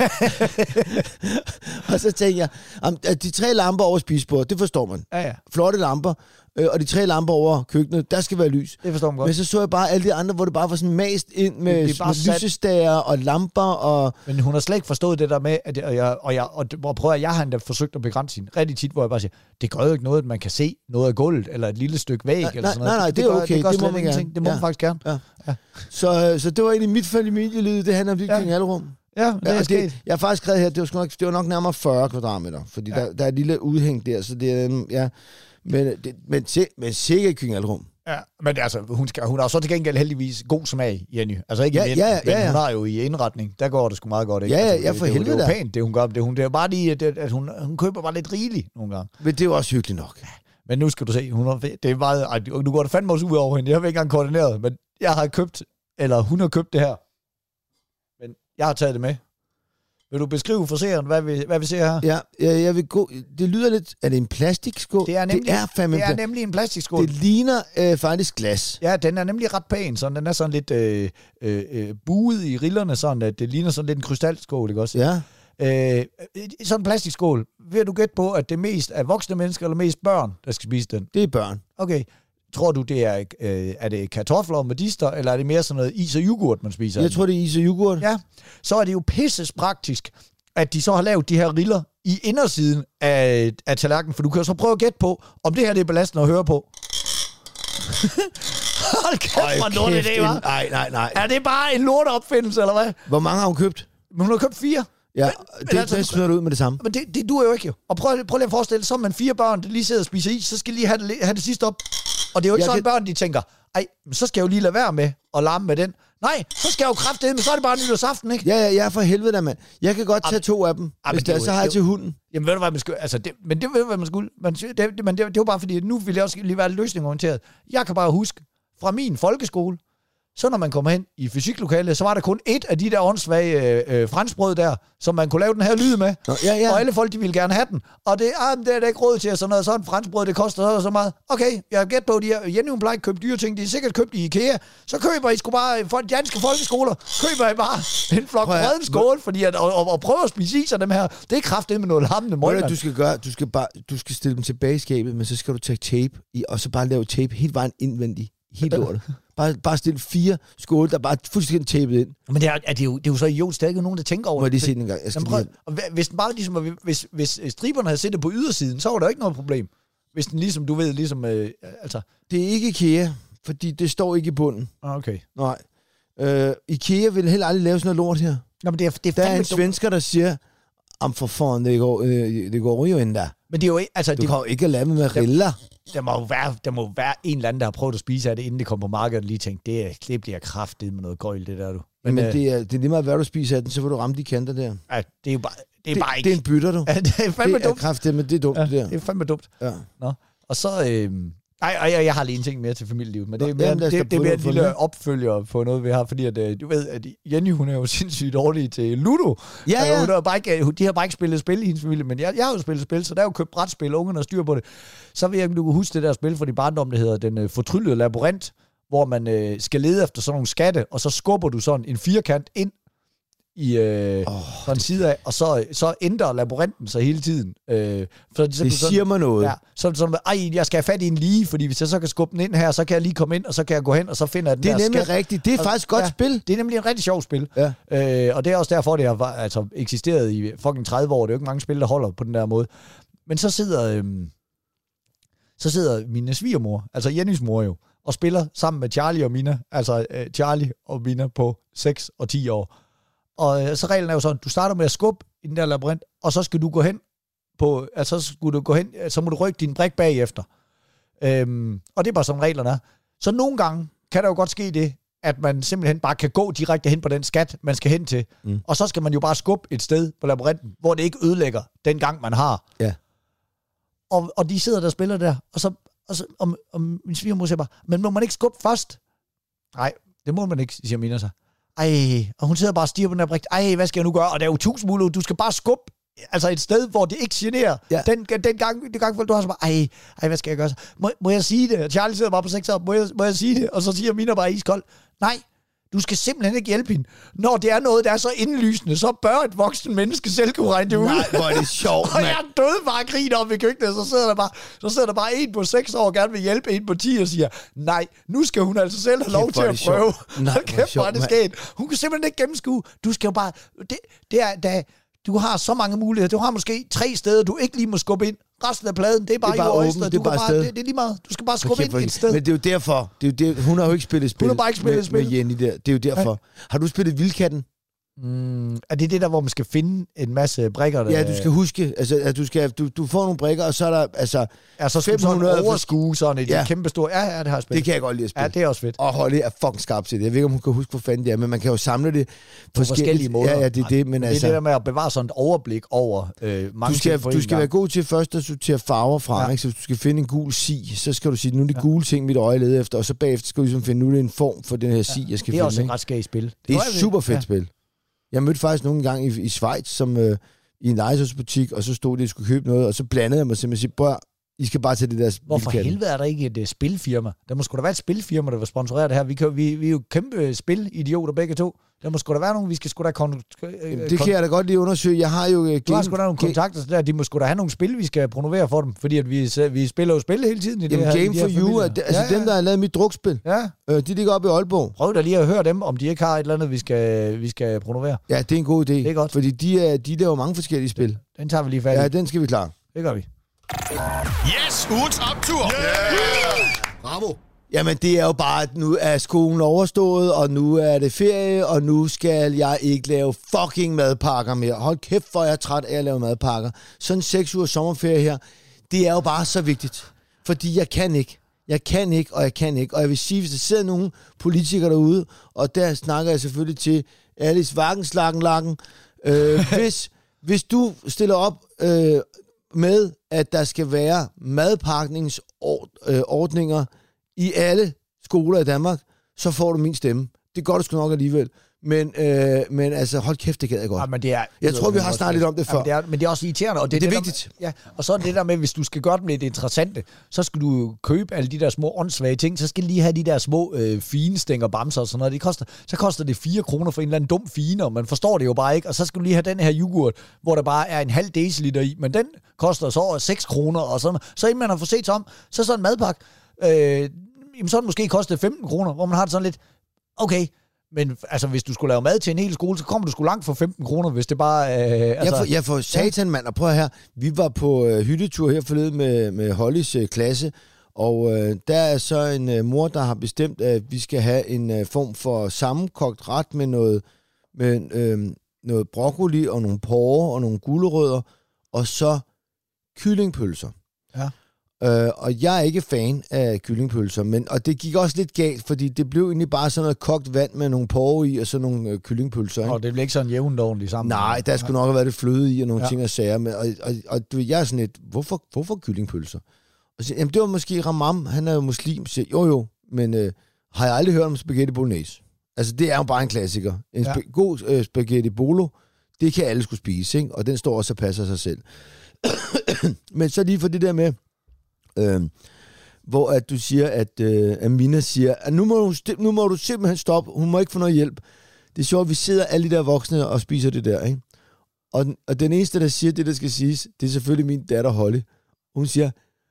Og så tænker jeg, at de tre lamper over spisebordet, det forstår man. Ja, ja. Flotte lamper, øh, og de tre lamper over køkkenet, der skal være lys. Det forstår man godt. Men så så jeg bare alle de andre, hvor det bare var sådan mast ind med, med lysestager og lamper. Og... Men hun har slet ikke forstået det der med, at jeg, og jeg, og jeg, og hvor prøver jeg har endda forsøgt at begrænse hende rigtig tit, hvor jeg bare siger, det gør jo ikke noget, at man kan se noget af gulvet, eller et lille stykke væg, nej, eller sådan noget. Nej, nej, det, det er okay. Det, det, det må man gerne. Det må ja. man faktisk gerne. Ja. Ja. Så, så det var egentlig mit familieliv, det handler om dit ja. køkkenalrum. Ja, det er ja, det, jeg har faktisk skrevet her, det var, nok, det var nok nærmere fyrre kvadratmeter, fordi ja. der, der er et lille udhæng der, så det er, ja, men, det, men, men sikkert et køkkenalrum. Ja, men altså, hun, skal, hun har så til gengæld heldigvis god smag, Jenny. Altså ikke ja, i vind, ja, ja, men ja. hun har jo i indretning, der går det sgu meget godt, ikke? Ja, ja, altså, ja, for det, helvede det, det er jo da. pænt, det hun gør. Det, hun, det er bare lige, at, at hun, hun køber bare lidt rigeligt nogle gange. Men det er jo også hyggeligt nok. Men nu skal du se, hun har, det er meget, ej, nu går det fandme også ud over hende. Jeg har ikke engang koordineret, men jeg har købt, eller hun har købt det her. Men jeg har taget det med. Vil du beskrive for seeren, hvad vi, hvad vi ser her? Ja, jeg, jeg vil gå... Det lyder lidt... Er det en plastikskål? Det er nemlig, det er, fandme det er pla- nemlig en plastikskål. Det ligner øh, faktisk glas. Ja, den er nemlig ret pæn, sådan. Den er sådan lidt øh, øh, buet i rillerne, sådan at det ligner sådan lidt en krystalskål, ikke også? Ja. Øh, sådan en plastikskål. Vil du gætte på, at det mest er voksne mennesker eller mest børn, der skal spise den? Det er børn. Okay. Tror du, det er, øh, er det kartofler og medister, eller er det mere sådan noget is og yoghurt, man spiser? Jeg tror, det er is og yoghurt. Ja, så er det jo pisses praktisk, at de så har lavet de her riller i indersiden af, af tallerkenen, for du kan jo så prøve at gætte på, om det her det er belastende at høre på. Hold kæft, hvor lort det var. Nej, nej, nej. Er det bare en lorteopfindelse, eller hvad? Hvor mange har hun købt? Men hun har købt fire. Ja, men, det, men altså, det smider du ud med det samme. Men det, det duer jo ikke jo. Og prøv, prøv lige at forestille dig, så er man fire børn, der lige sidder og spiser is, så skal lige have det, have det sidste op. Og det er jo ikke jeg sådan, kan... børn, de tænker, ej, men så skal jeg jo lige lade være med at larme med den. Nej, så skal jeg jo kraftedeme, men så er det bare nytårsaften, ikke? Ja, ja, ja, for helvede da, mand. Jeg kan godt tage to af dem, Ab, hvis det er, så har jeg til hunden. Jamen, ved du hvad, man skulle... Altså, det, men det ved du, hvad man skulle... Man, det, det, men det, det var bare fordi, at nu vil jeg også lige være løsningorienteret. Jeg kan bare huske, fra min folkeskole, så når man kommer hen i fysiklokalet, så var der kun et af de der åndssvage øh, franskbrød der, som man kunne lave den her lyd med. Nå, ja, ja. Og alle folk, de ville gerne have den. Og det, ah, det er der ikke råd til, at sådan noget sådan franskbrød, det koster så, så meget. Okay, jeg har gæt på, de her Jenny, hun plejer ikke købe dyre ting, de er sikkert købt i IKEA. Så køber I sgu bare, for de danske folkeskoler, køber I bare en flok rødden skål, fordi at, og, og, og prøve at spise is af dem her, det er kraftigt med noget lammende målmand. Du skal gøre, du skal bare, du skal stille dem tilbage i skabet, men så skal du tage tape i, og så bare lave tape helt vejen indvendigt. Helt lortet. Bare, bare stille fire skåle, der bare fuldstændig tapet ind. Men det er, er, det er, jo, det er jo så idiotisk, der er ikke nogen, der tænker over Må det. jeg lige se den en gang? Jeg skal prøv, lige... og hvis den bare ligesom, hvis, hvis striberne havde siddet på ydersiden, så var der ikke noget problem. Hvis den ligesom, du ved, ligesom, øh, altså... Det er ikke IKEA, fordi det står ikke i bunden. Okay. Nej. Øh, IKEA vil heller aldrig lave sådan noget lort her. Nå, men det er, det er der er en svensker, der siger, om for foran, det går, øh, det går jo ind der. Men det er jo ikke... Altså, du det, kan jo ikke lade med riller. Der må, jo være, der må være en eller anden, der har prøvet at spise af det, inden det kom på markedet, og lige tænkt, det, det bliver kraftigt med noget gøjl, det der, du. Men, Men øh, det, er, det er lige meget, hvad du spiser af den, så vil du ramme de kanter der. Ja, det er jo bare, det er det, bare ikke... Det er en bytter, du. Ja, det er fandme det er dumt. kraftigt, men det er dumt, ja, det der. det er fandme dumt. Ja. Nå. Og så... Øh, ej, ej, jeg har lige en ting mere til familielivet, men det er mere, Jamen, det, det, det er mere en lille det. opfølger på noget, vi har, fordi at, du ved, at Jenny, hun er jo sindssygt dårlig til Ludo. Ja, ja. Hun har bare ikke, de har bare ikke spillet spil i hendes familie, men jeg, jeg har jo spillet spil, så der er jo købt brætspil, og ungerne har styr på det. Så vil jeg ikke, du kan huske det der spil fra din barndom, der hedder Den uh, fortryllede labyrint, hvor man øh, skal lede efter sådan nogle skatte, og så skubber du sådan en firkant ind i øh, oh, fra en side af, og så, så ændrer labyrinten sig hele tiden. Øh, for det, det siger mig noget. Ja, så er det sådan, ej, jeg skal have fat i en lige, fordi hvis jeg så kan skubbe den ind her, så kan jeg lige komme ind, og så kan jeg gå hen, og så finder jeg den det er der nemlig skat. rigtigt. Det er og, faktisk et godt ja, spil. Det er nemlig en rigtig sjov spil. Ja. Øh, og det er også derfor, det har altså, eksisteret i fucking tredive år. Det er jo ikke mange spil, der holder på den der måde. Men så sidder, øh, så sidder min svigermor, altså Jennys mor jo, og spiller sammen med Charlie og Mina, altså øh, Charlie og Mina på seks og ti år. Og øh, så reglen er jo sådan, du starter med at skubbe i den der labyrint, og så skal du gå hen på, altså så skal du gå hen, så må du rykke din brik bagefter. Øhm, og det er bare sådan reglerne er. Så nogle gange kan der jo godt ske det, at man simpelthen bare kan gå direkte hen på den skat, man skal hen til. Mm. Og så skal man jo bare skubbe et sted på labyrinten, hvor det ikke ødelægger den gang, man har. Ja. Og, og de sidder der og spiller der, og så og, så, og, og min svigermor siger bare, men må man ikke skubbe først? Nej, det må man ikke, siger Mina så. Ej, og hun sidder bare og stiger på den her brik. Ej, hvad skal jeg nu gøre? Og der er jo tusind muligheder. Du skal bare skubbe altså et sted, hvor det ikke generer. Ja. Den, den gang, den gang, du har så bare, ej, ej, hvad skal jeg gøre så? Må, må jeg sige det? Og Charlie sidder bare på seks år. Må jeg, må jeg sige det? Og så siger Mina bare iskold. Nej, du skal simpelthen ikke hjælpe hende. Når det er noget, der er så indlysende, så bør et voksen menneske selv kunne regne det ud. Nej, hvor er det sjovt, og jeg døde bare og griner op i køkkenet, så sidder der bare, så sidder der bare en på seks år og gerne vil hjælpe en på ti og siger, nej, nu skal hun altså selv have lov til at prøve. Nej, kæft, hvor er det sket. Hun kan simpelthen ikke gennemskue. Du skal jo bare, det, det er, da, du har så mange muligheder. Du har måske tre steder, du ikke lige må skubbe ind. Resten af pladen, det er bare, det er bare i åbent, det, er bare bare, det, det er lige meget. Du skal bare skubbe okay, ind et sted. Men det er jo derfor. Det er jo det, hun har jo ikke spillet spil. Hun har bare ikke spillet med, spil. Med Jenny der. Det er jo derfor. Ja. Har du spillet Vildkatten? Mm, er det det der, hvor man skal finde en masse brikker? Der, ja, du skal huske, altså, at du, skal, du, du får nogle brikker, og så er der altså ja, så fem hundrede sådan overskue, sådan et ja. kæmpe stort. Ja, ja, det har jeg spillet. Det kan jeg godt lide at spille. Ja, det er også fedt. Og Holly er fucking skarp til det. Jeg ved ikke, om hun kan huske, hvor fanden det er, men man kan jo samle det på forskellige måder. Ja, ja, det er det, men det altså... Det er det der med at bevare sådan et overblik over øh, mange du skal, ting du skal være god til først at sortere farver fra, ja. Ikke? Så hvis du skal finde en gul si, så skal du sige, nu er det ja. gule ting, mit øje leder efter, og så bagefter skal du ligesom finde, nu er det en form for den her si, jeg skal finde. Det er finde, også et ret skægt spil. Det er et super fedt ja. spil. Jeg mødte faktisk nogle gange i, i Schweiz, som øh, i en legetøjsbutik, og så stod de og skulle købe noget, og så blandede jeg mig simpelthen og sige, I skal bare tage det der... Hvorfor helvede er der ikke et uh, spilfirma? Der må sgu da være et spilfirma, der vil sponsorere det her. Vi, kan, vi, vi er jo kæmpe spilidioter begge to. Der må sgu da være nogen, vi skal sgu da... Kon- Jamen, det kan jeg da godt lige undersøge. Jeg har jo... Uh, du har sgu da nogle kontakter der. De må sgu da have nogle spil, vi skal promovere for dem. Fordi at vi, vi spiller jo spil hele tiden i Jamen, det her. Game for You, er det, altså ja, ja. dem, der har lavet mit drukspil. Ja. Øh, de ligger oppe i Aalborg. Prøv da lige at høre dem, om de ikke har et eller andet, vi skal, vi skal promovere. Ja, det er en god idé. Det er godt. Fordi de, er, de laver mange forskellige spil. Den tager vi lige fat i. Ja, den skal vi klare. Det gør vi. Yes, ugens optur! Yeah! Bravo! Jamen, det er jo bare, at nu er skolen overstået, og nu er det ferie, og nu skal jeg ikke lave fucking madpakker mere. Hold kæft, hvor jeg er træt af at lave madpakker. Sådan en seks uger sommerferie her, det er jo bare så vigtigt. Fordi jeg kan ikke. Jeg kan ikke, og jeg kan ikke. Og jeg vil sige, hvis der sidder nogle politikere derude, og der snakker jeg selvfølgelig til Alice Wagenslagen-Lagen, øh, hvis, hvis du stiller op... Øh, med, at der skal være madpakningsordninger i alle skoler i Danmark, så får du min stemme. Det gør du sgu nok alligevel. Men, øh, men altså, hold kæft, det gad jeg godt. Ja, men det er, jeg tror, vi har snakket lidt om det før. Ja, men, det er, men det er også irriterende. Og det, det er det vigtigt. Der, ja, og så er det der med, hvis du skal gøre dem lidt interessante, så skal du købe alle de der små åndssvage ting, så skal du lige have de der små øh, fine stænger, bamser og sådan noget. Det koster, så koster det fire kroner for en eller anden dum fine, og man forstår det jo bare ikke. Og så skal du lige have den her yoghurt, hvor der bare er en halv deciliter i, men den koster så over seks kroner, og sådan. Så inden man har fået set sig om, så sådan en madpakke, øh, så den måske kostet femten kroner, hvor man har det sådan lidt, okay, men altså, hvis du skulle lave mad til en hel skole, så kommer du sgu langt for femten kroner, hvis det bare... Øh, altså, jeg, får, jeg får satan, mand, og prøv her. Vi var på øh, hyttetur her forleden med, med Hollys øh, klasse, og øh, der er så en øh, mor, der har bestemt, at vi skal have en øh, form for sammenkogt ret med noget, med, øh, noget broccoli og nogle porre og nogle gulerødder, og så kyllingpølser. Ja. Uh, og jeg er ikke fan af kyllingpølser, men, og det gik også lidt galt, fordi det blev egentlig bare sådan noget kogt vand med nogle porre i, og så nogle øh, kyllingpølser. Ikke? Og det blev ikke sådan jævnt ordentligt sammen. Nej, der skulle nok have været det fløde i, og nogle ja. ting og sager. Med, og, og, og du, jeg er sådan lidt, hvorfor, hvorfor kyllingpølser? Og så, jamen, det var måske Ramam, han er jo muslim, så jo jo, men øh, har jeg aldrig hørt om spaghetti bolognese? Altså, det er jo bare en klassiker. En sp- ja. god øh, spaghetti bolo, det kan alle skulle spise, ikke? Og den står også og passer sig selv. Men så lige for det der med, Øh, hvor at du siger, at øh, Amina siger, at nu må, du, nu må du simpelthen stoppe, hun må ikke få noget hjælp. Det er sjovt, vi sidder alle de der voksne og spiser det der, ikke? Og, og den eneste, der siger det, der skal siges, det er selvfølgelig min datter Holly. Hun siger,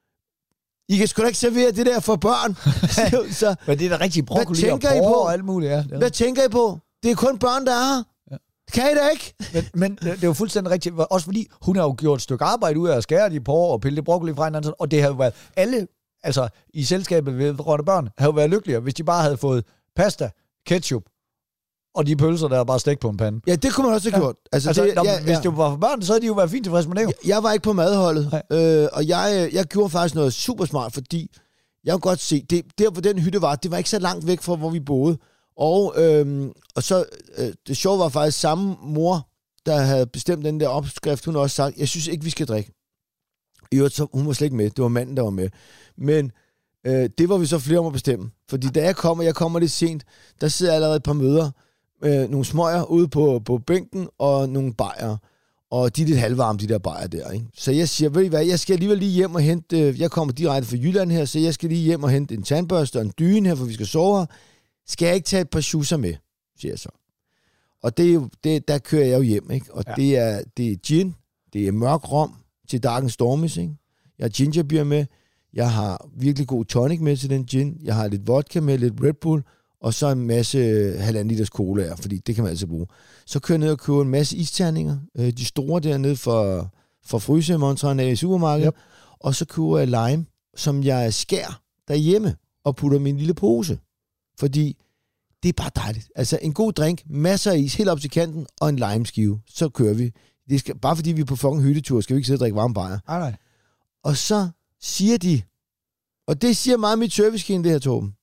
I kan sgu da ikke servere det der for børn. Så, men det er da rigtig broccoli og porre og alt muligt. Ja. Hvad tænker I på? Det er kun børn, der er her. Kan I da ikke? Men, men det er jo fuldstændig rigtigt. Også fordi hun har jo gjort et stykke arbejde ud af at skære de porre og pille det broccoli fra hinanden. Og det har jo været alle, altså i selskabet ved Rønne Børn, har jo været lykkelige, hvis de bare havde fået pasta, ketchup og de pølser, der er bare stegt på en pande. Ja, det kunne man også have gjort. Ja. Altså, altså det, når, ja, hvis ja. det var for børn, så havde de jo været fint tilfreds med det. Jeg, jeg var ikke på madholdet, øh, og jeg, jeg gjorde faktisk noget super smart, fordi jeg kunne godt se, det, der hvor den hytte var, det var ikke så langt væk fra, hvor vi boede. Og, øhm, og så, øh, det sjove var faktisk samme mor, der havde bestemt den der opskrift, hun har også sagt, jeg synes ikke, vi skal drikke. I øvrigt, så hun var slet ikke med, det var manden, der var med. Men øh, det var vi så flere om at bestemme. Fordi da jeg kommer, jeg kommer lidt sent, der sidder allerede et par møder, øh, nogle smøger ude på, på bænken, og nogle bajere. Og de er lidt halvvarme, de der bajer der, ikke? Så jeg siger, ved I hvad, jeg skal alligevel lige hjem og hente, øh, jeg kommer direkte fra Jylland her, så jeg skal lige hjem og hente en tandbørste og en dyne her, for vi skal sove her. Skal jeg ikke tage et par schusser med, siger jeg så. Og det er jo, det, der kører jeg jo hjem, ikke? Og ja. det, er, det er gin, det er mørk rom til Dark and Stormies, ikke? Jeg har gingerbeer med, jeg har virkelig god tonic med til den gin, jeg har lidt vodka med, lidt Red Bull, og så en masse halvanden liters cola, fordi det kan man altså bruge. Så kører jeg ned og køber en masse isterninger, de store dernede for, for frysemontrene i supermarkedet, yep. Og så køber jeg lime, som jeg skærer derhjemme og putter i min lille pose. Fordi det er bare dejligt. Altså en god drink, masser af is, helt op til kanten, og en limeskive. Så kører vi. Det skal, bare fordi vi er på fucking hyttetur, skal vi ikke sidde og drikke varme bajer. Nej, nej. Og så siger de, og det siger meget mit servicekende, det her, Torben.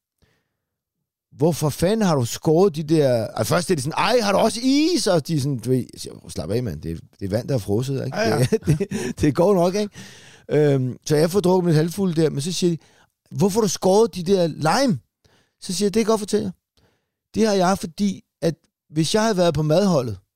Hvorfor fanden har du skåret de der... Altså først er de sådan, ej, har du også is? Og de er sådan, du ved, slap af, mand. Det er, det er vand, der er frosset, ikke? Ja, ja. Det, det, det går nok, ikke? Øhm, så jeg får drukket mit halvfuld der, men så siger de, hvorfor har du skåret de der lime? Så siger jeg, det kan jeg godt fortælle jer. Det har jeg, fordi at hvis jeg havde været på madholdet,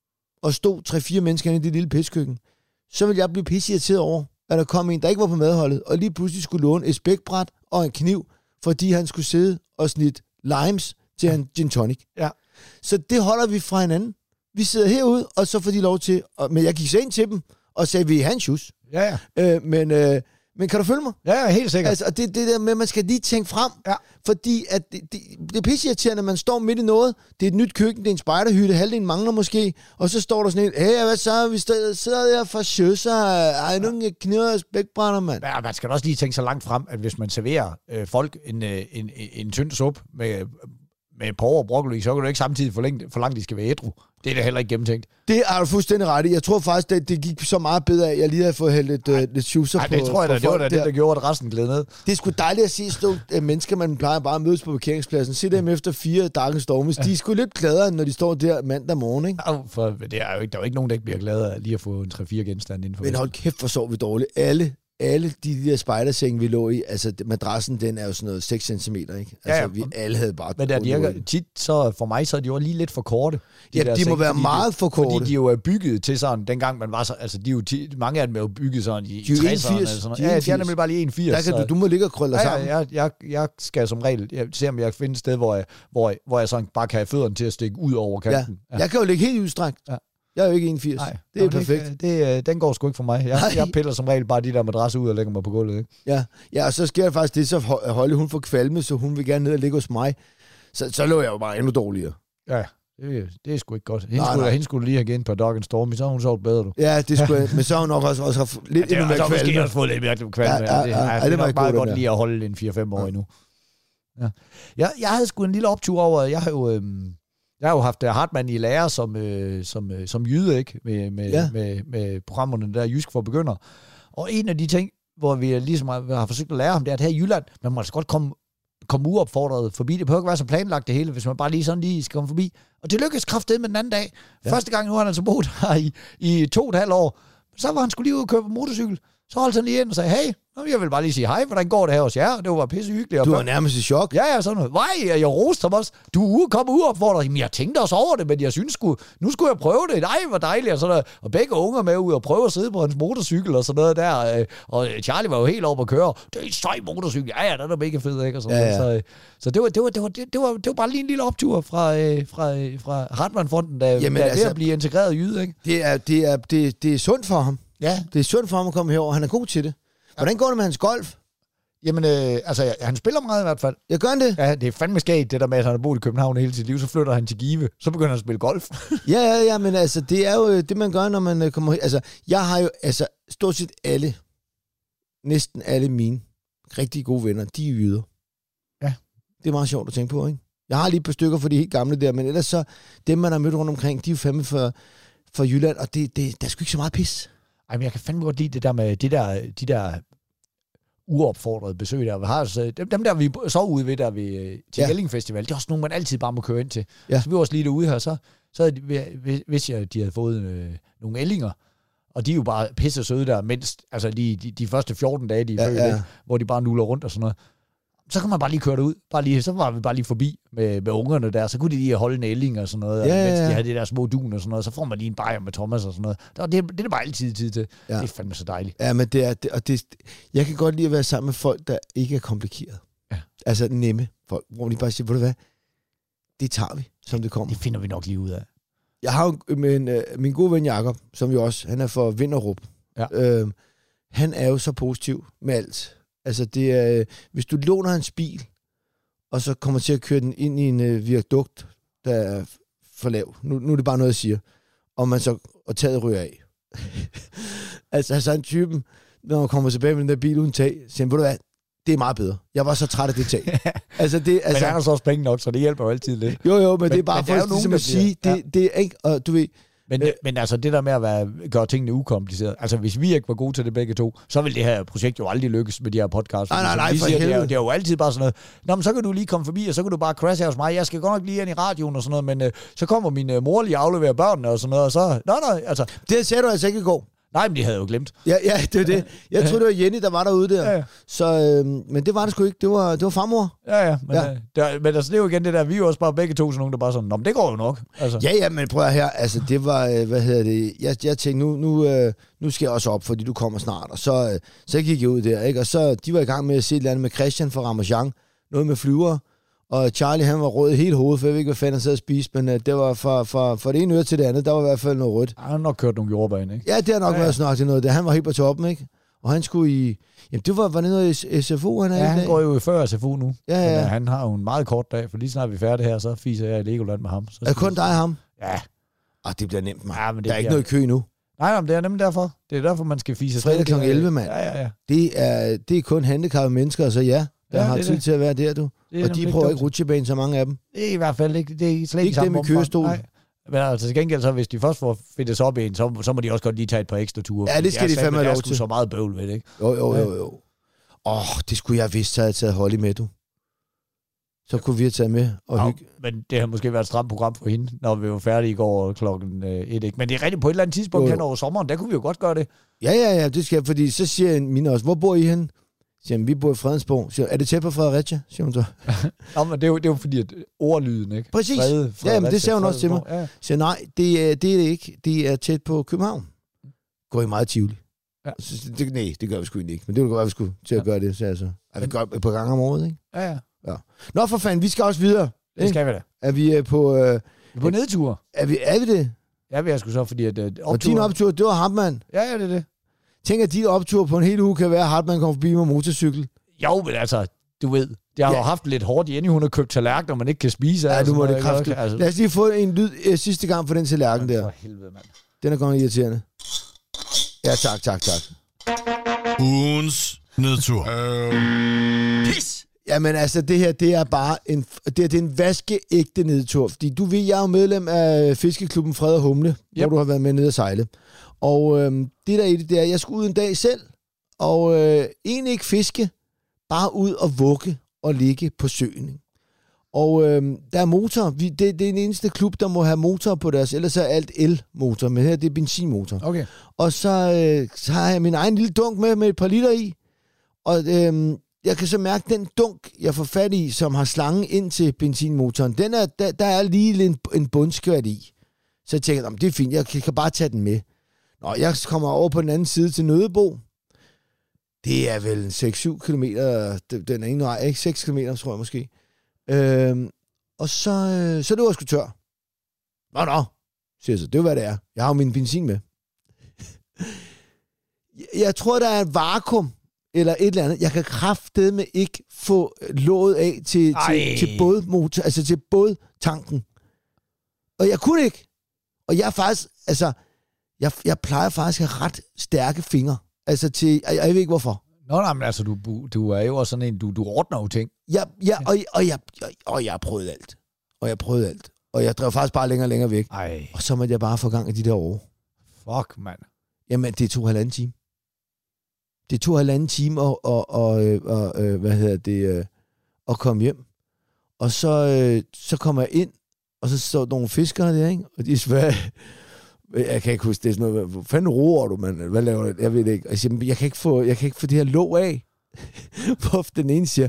og stod tre-fire mennesker inde i det lille piskøkken, så ville jeg blive pisseirriteret over, at der kom en, der ikke var på madholdet, og lige pludselig skulle låne et spækbræt og en kniv, fordi han skulle sidde og snit limes til en gin tonic. Ja. Så det holder vi fra hinanden. Vi sidder herude, og så får de lov til... Og, men jeg gik så ind til dem, og sagde, vi er hans hus. Ja, ja. Øh, men, øh, men kan du følge mig? Ja, ja, helt sikkert. Altså, og det, det der med, at man skal lige tænke frem, ja. fordi at det, det, det er pisseirriterende, at man står midt i noget, det er et nyt køkken, det er en spejderhytte, halvdelen mangler måske, og så står der sådan en, hey, hvad så, vi sidder der for sjøsser, ej, nogle kniver og spækbrænder, mand. Ja, man skal også lige tænke så langt frem, at hvis man serverer øh, folk en, øh, en, en, en tynd suppe med... med porre og broccoli, så kan du ikke samtidig forlænge, forlange, de skal være ædru. Det er da heller ikke gennemtænkt. Det er du fuldstændig ret i. Jeg tror faktisk, det, det gik så meget bedre af, at jeg lige havde fået hældt lidt, uh, lidt juicer på. Nej, det tror jeg da, det var da det, der gjorde, at resten gled ned. Det er sgu dejligt at se sådan uh, mennesker, man plejer bare at mødes på parkeringspladsen. Se dem efter fire dark stormes. Ja. De er sgu lidt gladere, når de står der mandag morgen, ikke? Ja, for det er jo ikke, der er jo ikke nogen, der ikke bliver glade af lige at få en tre-fire genstande inden for. Men hold kæft, hvor sov vi dårligt. Alle Alle de der spejdersenge, vi lå i, altså madrassen, den er jo sådan noget seks centimeter, ikke? Altså, ja, ja. vi alle havde bare... Men der virker tit, så for mig, så er de jo lige lidt for korte. De ja, de senge, må være meget de, for korte. Fordi de jo er bygget til sådan, dengang man var så... Altså, de er jo ti, mange af dem er jo bygget sådan i de tresserne. Eller sådan noget. Ja, de er nemlig bare lige enogfirs. Der kan du, du må ligge og krølle ja, sammen. Ja, jeg, jeg, jeg skal som regel... Jeg ser, om jeg kan finde et sted, hvor jeg, hvor jeg, hvor jeg sådan bare kan have fødderne til at stikke ud over kanten. Ja. Ja. Jeg kan jo ligge helt udstrækt. Ja. Jeg er jo ikke enogfirs. Nej, det er jo perfekt. Det, det, den går sgu ikke for mig. Jeg, jeg piller som regel bare de der madrasser ud og lægger mig på gulvet. Ikke? Ja. Ja, og så sker der faktisk det, så Holly, hun får kvalme, så hun vil gerne ned og ligge hos mig. Så, så lå jeg jo bare endnu dårligere. Ja, det, det er sgu ikke godt. Hende, nej, skulle, nej. hende skulle lige have igen på Dog and Stormy, så har hun sovet bedre, du. Ja, det skulle jeg, men så har hun nok også, også haft lidt ja, endnu mere kvalme. Ja, måske også fået lidt mere kvalme. Ja, ja, ja, ja, ja, det, det er nok meget godt lige at holde en fire-fem år ja. endnu. Ja. Jeg, jeg havde sgu en lille optur over, jeg har jo... Øhm, Jeg har jo haft Hartmann i lære som, øh, som, øh, som jyde, ikke? Med, med, ja. med, med programmerne der, Jysk for begynder. Og en af de ting, hvor vi ligesom har, har forsøgt at lære ham, det er, at her i Jylland, man må altså godt komme, komme uopfordret forbi. Det behøver ikke være så planlagt det hele, hvis man bare lige sådan lige skal komme forbi. Og det lykkedes kraftigt med den anden dag. Ja. Første gang nu har han altså boet her i, i to og et halvt år. Så var han skulle lige ud og køre på motorcykel. Så holdt han lige ind og sagde, hey, jeg vil bare lige sige hej, hvordan går det her hos jer? Det var pisse hyggeligt. Du var nærmest i chok. Ja, ja, sådan noget. Vej, jeg roste ham også. Du er kommet uopfordret. Jamen, jeg tænkte også over det, men jeg synes sgu, nu skulle jeg prøve det. Nej, hvor dejligt. Og, sådan noget. Og begge unger med ud og prøve at sidde på hans motorcykel og sådan noget der. Og Charlie var jo helt oppe at køre. Det er en sej motorcykel. Ja, ja, den er mega fed, ikke? Og sådan ja, ja. Så, så det, var, det, var, det, var, det, var, det var bare lige en lille optur fra, fra, fra Hartmann-fonden, der, Jamen, der er altså, ved at blive integreret jyde, ikke? Det er, det, er, det, det er sundt for ham. Ja. Det er sundt for ham at komme herover. Han er god til det. Hvordan går det med hans golf? Jamen, øh, altså, han spiller meget i hvert fald. Jeg gør det? Ja, det er fandme skægt, det der med, at han har boet i København hele sit liv, så flytter han til Give, så begynder han at spille golf. ja, ja, ja, men altså, det er jo det, man gør, når man kommer... Altså, jeg har jo, altså, stort set alle, næsten alle mine rigtig gode venner, de er jyder. Ja. Det er meget sjovt at tænke på, ikke? Jeg har lige et par stykker for de helt gamle der, men ellers så, dem man har mødt rundt omkring, de er jo fandme for, for Jylland, og det, det, der er sgu ikke så meget pis. Ej, men jeg kan fandme godt lide det der med de der, de der uopfordrede besøg der. Vi har altså, dem, dem der, vi sov ude ved der ved, til ja. Jelling Festival, det er også nogen, man altid bare må køre ind til. Ja. Så vi var også lige derude her, så, så hvis jeg, de havde fået øh, nogle ællinger, og de er jo bare pisse søde der, mindst, altså de, de, de første fjorten dage, de er ja, født, ja. hvor de bare nuller rundt og sådan noget. Så kan man bare lige køre det ud. Bare lige, så var vi bare lige forbi med, med ungerne der. Så kunne de lige holde en ælling og sådan noget. Ja, ja, ja. Mens de havde det der små dun og sådan noget. Så får man lige en bajer med Thomas og sådan noget. Det, det, det er bare altid tid til. Ja. Det er fandme så dejligt. Ja, men det er... Det, og det, jeg kan godt lide at være sammen med folk, der ikke er komplikeret. Ja. Altså nemme folk, hvor de bare siger, ved du hvad? Det tager vi, som det kommer. Det finder vi nok lige ud af. Jeg har jo min, øh, min gode ven Jakob, som jo også, han er for Vinderup. Ja. Øh, han er jo så positiv med alt. Altså, det er, hvis du låner hans bil, og så kommer til at køre den ind i en øh, viadukt, der er for lav. Nu, nu er det bare noget, jeg siger. Og man så og taget ryger af. altså, altså en typen, når man kommer tilbage med den der bil uden tag, siger, ved du hvad, det er meget bedre. Jeg var så træt af det tag. altså, det, altså, men han har så også penge nok, så det hjælper jo altid lidt. Jo, jo, men, men det er bare for at, ligesom at sige, det, ja. det, det er ikke, og du ved, Men, øh, men altså det der med at være, gøre tingene ukompliceret, altså hvis vi ikke var gode til det begge to, så ville det her projekt jo aldrig lykkes med de her podcasts. Nej, nej, nej, for siger, det, er, det er jo altid bare sådan noget, nå, men så kan du lige komme forbi, og så kan du bare crashe hos mig, jeg skal godt nok lige ind i radioen og sådan noget, men øh, så kommer min øh, mor lige aflevere børnene og sådan noget, og så, nej, nej, altså. Det sagde du altså ikke i går. Nej, men de havde jo glemt. Ja, ja, det er det. Jeg troede, det var Jenny, der var derude der. Ja, ja. Så, øh, men det var det sgu ikke. Det var, det var farmor. Ja, ja. Men, Ja. øh, der, men altså, det er jo igen det der, vi er jo også bare begge to sådan nogen, der bare sådan, nå, men det går jo nok. Altså. Ja, ja, men prøv at her. Altså, det var, øh, hvad hedder det? Jeg, jeg tænkte, nu, nu, øh, nu skal jeg også op, fordi du kommer snart. Og så, øh, så gik jeg ud der, ikke? Og så, de var i gang med at se et eller andet med Christian fra Ramachan. Noget med flyver. Og Charlie, han var rød i hele hovedet, for jeg ved ikke, hvad fanden han sad og spiste, men øh, det var fra, fra, fra det ene øre til det andet, der var i hvert fald noget rødt. Han har nok kørt nogle jordbane, ikke? Ja, det har nok ja, ja. været snart til noget. Det. Han var helt på toppen, ikke? Og han skulle i... Jamen, det var, var det noget S F O, han er Ja, i han dag? går jo før S F O nu. Ja, ja. Men, uh, han har jo en meget kort dag, for lige snart vi er færdige her, så fiser jeg i Legoland med ham. Så Er det kun dig og ham? Ja. Ah, det bliver nemt, mand. Ja, men det der er ikke bliver- noget kø nu. Nej, nej, men det er nemlig derfor. Det er derfor, man skal fise. Fredag klokken elleve, mand. Ja, ja, ja. Det er, det er kun handicappede mennesker, så ja, der Ja, har det er tid det. til at være der, du. Det er Og de nemlig prøver dumt. ikke rutsjebane, så mange af dem. Det er i hvert fald ikke, det er slet ikke, Ikke dem samme i omfang. kørestol. Nej. Men altså til gengæld, så hvis de først får fedtes op i en, så, så må de også godt lige tage et par ekstra ture. Ja, det skal de fandme have lov til. til. Så meget bøvl ved det, ikke? Jo, jo, jo, jo. Åh, oh, det skulle jeg vidst have taget Holly med, du. Så kunne vi have taget med og Ja, hygge. men det har måske været et stramt program for hende, når vi var færdige i går klokken øh, et, ikke? Men det er rigtigt, på et eller andet tidspunkt Jo, jo. hen over sommeren, der kunne vi jo godt gøre det. Ja, ja, ja, det skal jeg, fordi så siger mine også, hvor bor I henne? Siger han, vi bor i Fredensborg. Siger, er det tæt på Fredericia? Siger hun så. Nå, men det er jo, det er jo fordi, at ordlyden, ikke? Præcis. Frede, Ja, men det sagde hun også til mig. Ja. Siger, nej, det er, det er det ikke. Det er tæt på København. Går I meget Tivoli? Ja. Så, det, nej, det gør vi sgu egentlig ikke. Men det ville godt være, vi skulle til at ja. gøre det, så altså. Er vi gør på gang om året, ikke? Ja, ja. Ja. Nå, for fanden, vi skal også videre. Det skal vi da. Er vi øh, på... Øh, Vi er på nedtur. er, vi, er vi det? Ja, vi er sgu så, fordi at øh, Og din optur, det var Hartmann. Ja, ja, det er det. Tænk, at din optur på en hel uge kan være, at Hartmann kommer forbi med motorcykel. Jo, men altså, du ved, det har Ja. jo haft lidt hårdt. Jenny, hun har købt tallerkener, man ikke kan spise. Ja, altså, du må sådan det noget, kraftigt. ikke? Altså, Lad os lige få en lyd øh, sidste gang for den tallerken der. for helvede, mand. Den er godt nok irriterende. Ja, tak, tak, tak. Ugens nedtur. Pis! Jamen altså, det her, det er bare en, det er, det er en vaskeægte nedtur. Fordi du ved, jeg er jo medlem af Fiskeklubben Fred og Humle, yep. hvor du har været med nede at sejle. Og øhm, det der i det, det er, jeg skulle ud en dag selv, og øh, egentlig ikke fiske, bare ud og vugge og ligge på søen. Ikke? Og øhm, der er motor. Vi, det, det er den eneste klub, der må have motor på deres, ellers er alt el-motor, men her det er benzinmotor. Okay. Og så, øh, så har jeg min egen lille dunk med, med et par liter i. Og øhm, jeg kan så mærke, den dunk, jeg får fat i, som har slangen ind til benzinmotoren, den er, der, der er lige en, en bundskvært i. Så jeg tænker, det er fint, jeg kan, kan bare tage den med. Nå, jeg kommer over på den anden side til Nødebo. Det er vel seks syv kilometer, den er ingen vej, ikke? seks kilometer, tror jeg måske. Øhm, og så, øh, så det var sgu tør. Nå, nå, siger jeg så, det er hvad det er. Jeg har jo min benzin med. Jeg tror, der er et vakuum, eller et eller andet. Jeg kan kraftedeme ikke få låget af til, til, til bådmotor, altså til bådtanken. Og jeg kunne ikke. Og jeg er faktisk, altså, jeg, jeg plejer faktisk at have ret stærke fingre. Altså til, jeg, jeg ved ikke hvorfor. Nå, nej, men altså, du, du er jo også sådan en, du, du ordner jo ting. Jeg, jeg, og, og, jeg, og jeg har prøvet alt. Og jeg har prøvet alt. Og jeg drev faktisk bare længere og længere væk. Ej, Og så måtte jeg bare få gang i de der år. fuck, mand. Jamen, det tog halvanden time. Det tog halvanden time at, og, og, og, og, hvad hedder det, øh, at komme hjem. Og så, øh, så kommer jeg ind, og så står nogle fiskere der, ikke? Og de er svære. Jeg kan ikke huske, det er sådan noget, hvor fanden roer du, mand? Hvad laver du? Jeg ved det ikke. Og jeg siger, jeg kan ikke få, jeg kan ikke få det her låg af. Hvorfor den ene siger,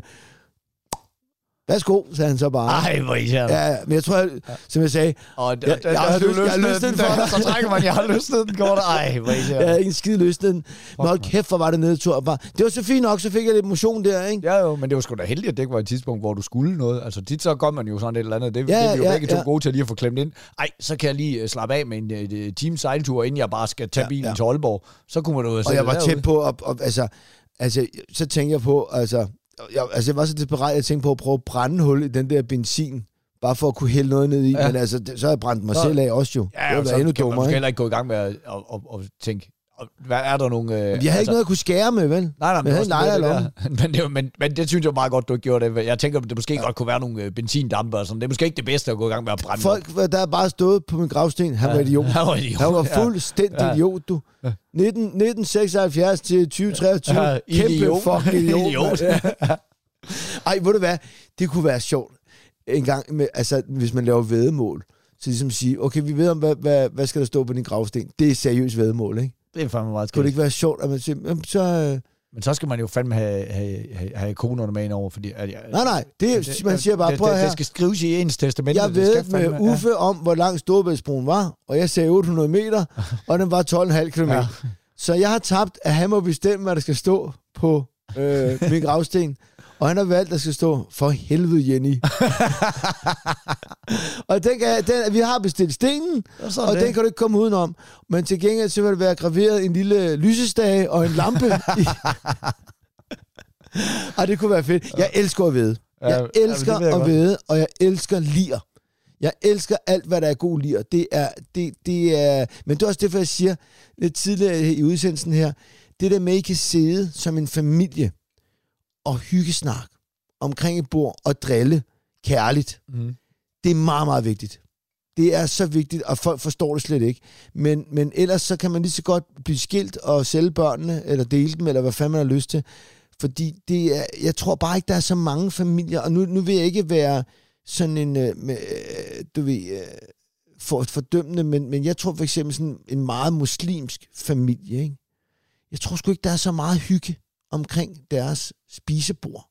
værsgo, sagde han så bare. Ej, hvor irriterende. Ja, men jeg tror, jeg, som jeg sagde, Og jeg- jeg har lyst- jeg har lyst til den for dig. Så trækker man, jeg har lyst til den kort. Ej, hvor irriterende. jeg havde ikke en skide lyst til den. Men hold kæft, hvor var det nedtur. Bare- Det var så fint nok, så fik jeg lidt motion der, ikke? Ja, jo, men det var sgu da heldigt, at det ikke var et tidspunkt, hvor du skulle noget. Altså tit så gør man jo sådan et eller andet. Det, Ja, ja, det er vi jo ja, begge to ja. gode til lige at få klemt ind. Ej, så kan jeg lige uh, slappe af med en uh, team sejltur, inden jeg bare skal tage Ja, bilen ja. til Aalborg. Så kunne man jo Og jeg var tæt på, og, og, altså, altså, så tænkte jeg på, altså, jeg, altså, jeg var så desperat, jeg tænkte på at prøve at brænde hul i den der benzin, bare for at kunne hælde noget ned i, Ja. men altså, det, så har jeg brændt mig Så- selv af også jo. Ja, det og var så endnu kan man dummere, måske ikke? heller ikke gå i gang med at og, og, og tænke, og, hvad er der nogle... Øh, Vi havde ikke noget at kunne skære med, vel? Nej, nej, men jeg havde en lejer det eller der. men, det, var- men, men det synes jeg meget godt, du gjorde det. Jeg tænker, det måske ja. godt kunne være nogle øh, benzindamper og sådan. Det er måske ikke det bedste at gå i gang med at brænde. Folk, der er bare stået på min gravsten, han var idiot. Han var idiot. Han var fuldstændig Ja. idiot, du. nitten, nitten seksoghalvfjerds til tyve treogtyve. Ja, Kæmpe idiot. fucking idiot. Idiot. mand. Ej, ved du hvad? Det kunne være sjovt. En gang, med, altså, hvis man laver væddemål, så ligesom sige, okay, vi ved om, hvad, hvad, hvad skal der stå på din gravsten? Det er seriøst væddemål, ikke? Det er fandme meget skægt. Kunne det ikke være sjovt, at man siger, jamen, så... Øh... Men så skal man jo fandme have, have, have, have konerne med ind over, fordi... At jeg, Nej, nej, det, det, man siger bare, det, prøv det, her. det skal skrives i ens testament. Jeg ved med Uffe ja. om, hvor lang Storebæltsbroen var, og jeg sagde otte hundrede meter, og den var tolv komma fem kilometer. Ja. Så jeg har tabt, at han må bestemme, hvad der skal stå på øh, min gravsten. Og han har valgt, at der skal stå, for helvede, Jenny. Og den kan, den, vi har bestilt stenen, og, og den kan du ikke komme udenom. Men til gengæld så vil der være graveret en lille lysestage og en lampe. i. Og det kunne være fedt. Jeg elsker at vide. Jeg elsker ja, at vide, og jeg elsker lir. Jeg elsker alt, hvad der er god lir. Det er, det, det er, men det er også derfor, jeg siger lidt tidligere i udsendelsen her, det der med, at I kan sidde som en familie og hyggesnak omkring et bord og drille kærligt. Mm. Det er meget, meget vigtigt. Det er så vigtigt, og folk forstår det slet ikke. Men, men ellers så kan man lige så godt blive skilt og sælge børnene, eller dele dem, eller hvad fanden man har lyst til. Fordi det er, jeg tror bare ikke, der er så mange familier, og nu, nu vil jeg ikke være sådan en, øh, med, du ved, øh, for, fordømmende, men, men jeg tror for eksempel sådan en meget muslimsk familie, ikke? Jeg tror sgu ikke, der er så meget hygge omkring deres spisebord.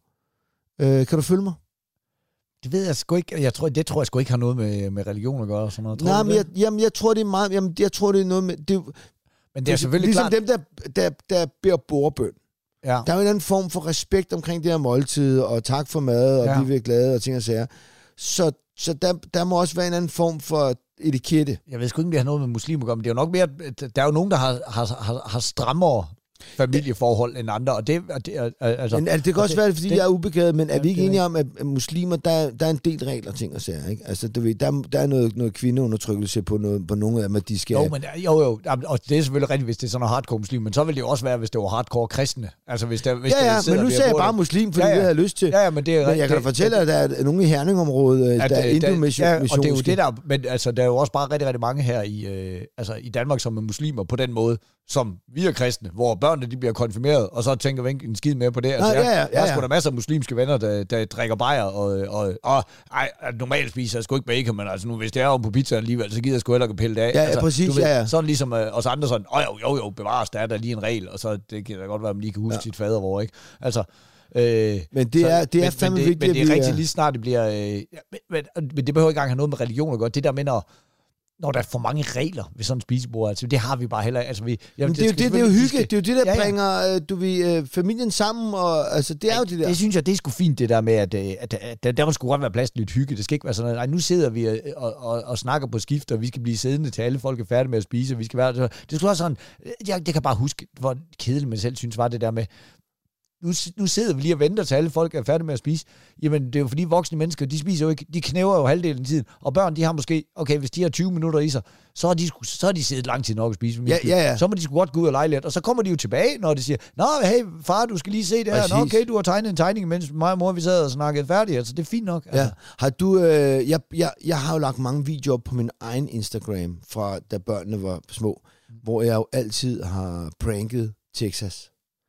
Øh, kan du følge mig? Det ved jeg sgu ikke. Jeg tror, det tror jeg sgu ikke har noget med, med religion at gøre. Sådan noget. Tror Nej, men jeg, jamen, jeg tror, det er meget... Jamen, jeg tror, det er noget med... Det, men det er selvfølgelig ligesom klart... dem, der, der, der beder bordbøn. Ja. Der er jo en anden form for respekt omkring det her måltid, og tak for mad, og ja. vi er glade, og ting og sager. Så, så der, der må også være en anden form for etikette. Jeg ved sgu ikke, om det har noget med muslimer at gøre, men det er jo nok mere... Der er jo nogen, der har, har, har, har strammere familieforhold end andre, og det, og det altså... Men, altså, det kan også det, være, fordi det, jeg er ubegavet, men er vi ikke det, enige om, at muslimer, der, der er en del regler, ting og sager, ikke? Altså, du ved, der, der er noget, noget kvindeundertrykkelse på, noget, på nogle af dem, at de skal... Jo, men, jo, jo, og det er selvfølgelig rigtigt, hvis det er sådan noget hardcore muslim, men så vil det jo også være, hvis det var hardcore kristne. Altså, hvis der, hvis ja, ja, der men nu sagde jeg bare muslim, fordi ja, ja. det havde lyst til. Ja, ja, men det er men jeg kan det, fortælle, at der er nogen i Herningområdet, der er indomissionske. Ja, og det er jo det der, men altså, der er jo også bare rigtig, rigtig mange her i, øh, altså, i Danmark, som er muslimer på den måde, som vi er kristne, hvor børnene de bliver konfirmeret, og så tænker vi en skid med på det. Altså, Nå, ja, ja, ja, ja. Jeg har sgu da masser af muslimske venner, der, der drikker bajer, og, og, og ej, normalt spiser jeg sgu ikke bacon, men altså nu, hvis det er på pizza alligevel, så gider jeg sgu heller ikke pille det af. Ja, ja, altså, præcis, ved, ja, ja. Sådan ligesom øh, os andre sådan, åh jo, jo, jo, bevares, der er der lige en regel, og så det kan da godt være, at man lige kan huske ja. sit fadervor, ikke? Altså, Øh, men det er, det er men, fandme men det, vigtigt, men det er rigtigt er... lige snart, det bliver... Øh, ja, men, men, men det behøver ikke engang have noget med religion at gøre. Det der med, når, når der er for mange regler ved sådan en spisebord, altså, det har vi bare heller... Altså, vi, jamen, det, det, er jo det, det er jo hygge. Skal, det er jo det, der ja, ja. bringer du ved, familien sammen, og altså, det er ja, jo det der. Det synes jeg, det er sgu fint, det der med, at, at, at, at der må sgu godt være plads til lidt hygge. Det skal ikke være sådan, at nu sidder vi og, og, og snakker på skift, og vi skal blive siddende til alle folk er færdige med at spise, og vi skal være... Det skulle også sådan... Jeg, jeg kan bare huske, hvor kedeligt man selv synes var det der med... Nu, nu sidder vi lige og venter til alle folk er færdige med at spise. Jamen, det er jo fordi voksne mennesker, de spiser jo ikke, de knæver jo halvdelen af tiden. Og børn, de har måske, okay, hvis de har tyve minutter i sig, så har de, så har de siddet lang tid nok at spise. Ja, ja, ja. Så må de sgu godt gå ud og lege lidt. Og så kommer de jo tilbage, når de siger, nå, hey, far, du skal lige se det her. Nå, okay, du har tegnet en tegning, mens mig og mor, vi sad og snakkede færdigt. Altså, det er fint nok. Altså. Ja. Har du, øh, jeg, jeg, jeg har jo lagt mange videoer på min egen Instagram, fra da børnene var små, hvor jeg jo altid har pranket Texas.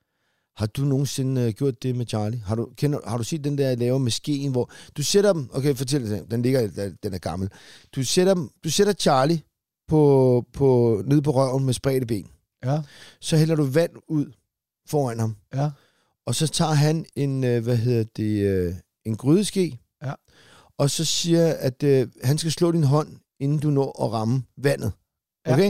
Har du nogensinde gjort det med Charlie? Har du, kender, har du set den der, jeg laver med skeen, hvor du sætter dem... Okay, fortæl det. Den ligger, den er gammel. Du sætter, dem, du sætter Charlie på, på, nede på røven med spredte ben. Ja. Så hælder du vand ud foran ham. Ja. Og så tager han en, hvad hedder det, en grydeske. Ja. Og så siger at øh, han skal slå din hånd, inden du når at ramme vandet. Okay? Ja.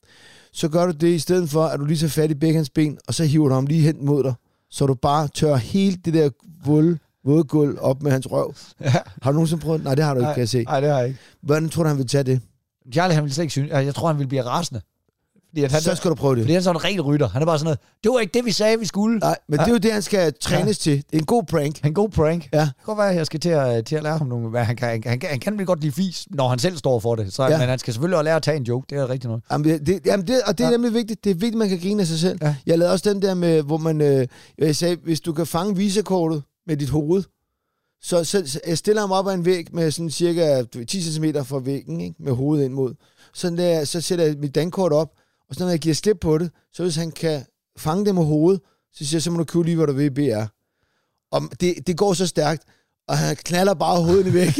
Så gør du det i stedet for, at du lige tager fat i begge hans ben, og så hiver du ham lige hen mod dig, så du bare tørrer hele det der våde, våde gulv op med hans røv. Ja. Har du nogensinde prøvet? Nej, det har du ikke, nej, kan jeg se. Nej, det har jeg ikke. Hvordan tror du, han vil tage det? Charlie, han vil slet ikke synes. Jeg tror, han vil blive rasende. Fordi at han, så skal du prøve det. Fordi han er sådan en regelrytter. Han er bare sådan noget, det var ikke det, vi sagde, vi skulle. Nej, men ja. det er jo det, han skal trænes ja. til. Det er en god prank. En god prank. Ja. Det kan godt være, at jeg skal til at, til at lære ham nogle... Han kan, han, kan, han kan vel godt lide fis, når han selv står for det. Så, ja. Men han skal selvfølgelig også lære at tage en joke. Det er rigtigt noget. Jamen, det, jamen det, og det er ja. nemlig vigtigt. Det er vigtigt, at man kan grine af sig selv. Ja. Jeg lavede også den der med, hvor man... Øh, jeg sagde, hvis du kan fange visakortet med dit hoved, så, så jeg stiller ham op ad en væg med sådan cirka ti centimeter fra væggen, ikke? Med hovedet ind mod. Sådan der, så sætter jeg mit dankort op, og så når jeg giver slip på det, så hvis han kan fange det med hovedet, så siger jeg, så må du købe lige, hvad du vil i B R. Og det, det går så stærkt, og han knalder bare hovedet væk.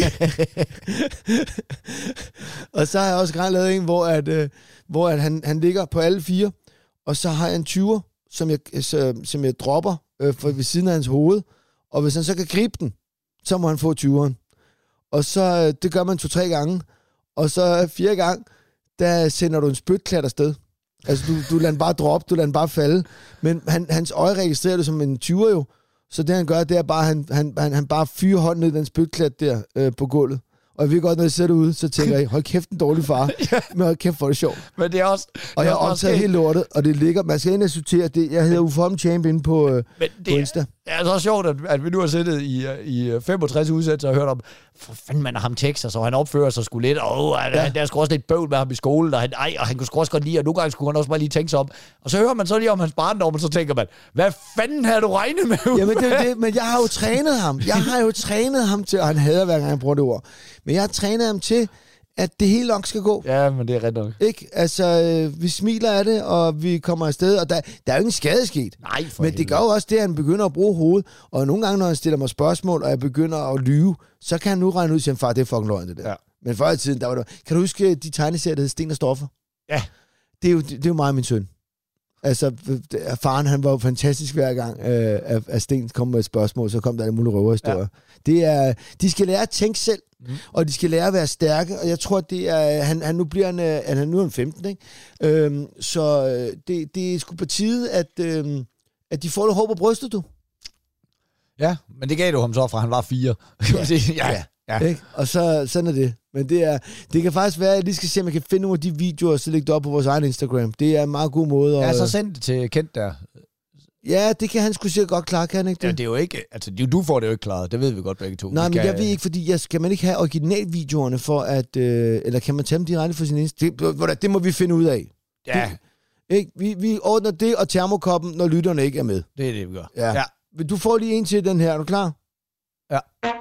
Og så har jeg også gerne lavet en, hvor, at, øh, hvor at han, han ligger på alle fire, og så har jeg en tyver, som jeg, som jeg dropper øh, for ved siden af hans hoved, og hvis han så kan gribe den, så må han få tyveren. Og så, øh, det gør man to-tre gange, og så fire gang, der sender du en spytklat afsted. Altså, du, du lader den bare droppe, du lader den bare falde, men han, hans øje registrerer det som en tyver jo, så det han gør, det er bare, han, han, han, han bare fyrer hånden ned i den spytklat der øh, på gulvet. Og jeg ved godt, når jeg ser det ud, så tænker jeg, hold kæft, en dårlig far. ja. Men hold kæft, hvor er det sjovt. Men det er også... Og jeg har optaget helt lortet, og det ligger... Man skal ind og sortere det. Jeg hedder Uform Champ inde på, øh, Men det på Insta. Det er altså også sjovt, at, at vi nu har siddet i, i femogtres udsættelser og hørt om, for fanden man har ham tekster, så han opfører sig sgu lidt, og oh, ja. der er sgu også lidt bøvl med ham i skolen, og han, ej, og han kunne sgu også godt lide, og nogle gange skulle han også bare lige tænke sig om. Og så hører man så lige om hans barndom, og så tænker man, hvad fanden havde du regnet med? Jamen det er det, men jeg har jo trænet ham. Jeg har jo trænet ham til, og han hader hver gang han bruger det ord, men jeg har trænet ham til, at det hele nok skal gå. Ja, men det er ret nok. Ikke? Altså, øh, vi smiler af det, og vi kommer afsted, og der, der er jo ingen skade sket. Nej, for Men det gør jo også det, at han begynder at bruge hovedet, og nogle gange, når han stiller mig spørgsmål, og jeg begynder at lyve, så kan han nu regne ud til, far, det er fucking løgn, det der. Ja. Men før i tiden, der var det... Kan du huske de tegneserier, der hed Sten og Stoffer? Ja. Det er jo, det er jo mig og min søn. Altså, faren, han var jo fantastisk hver gang, øh, at, at Sten kom med et spørgsmål, så kom der en mulig røverhistorie. Ja. Det er, de skal lære at tænke selv, mm. og de skal lære at være stærke, og jeg tror, det er, han, han nu bliver en, han er nu en femten, ikke? Øhm, så det, det er sgu på tide, at, øhm, at de får lidt håb på brystet, du. Ja, men det gav du ham så, fra han var fire. Ja, ja. ja. Ikke? Og så, sådan er det. Men det, er, det kan faktisk være, at jeg lige skal se, om jeg kan finde nogle af de videoer, og så lægge det op på vores egen Instagram. Det er en meget god måde. Ja, så send det til Kent der. Ja, det kan han sgu sikkert godt klare, kan han ikke det? Ja, det er jo ikke, altså du får det jo ikke klaret, det ved vi godt begge to. Nej, vi men skal, jeg ved ikke, fordi jeg, kan man ikke have originalvideoerne for at, øh, eller kan man tage dem direkte fra sin Instagram? Det, det må vi finde ud af. Ja. Det, ikke? Vi, vi ordner det og termokoppen, når lytterne ikke er med. Det er det, vi gør. Ja. ja. Du får lige en til den her, er du klar? Ja.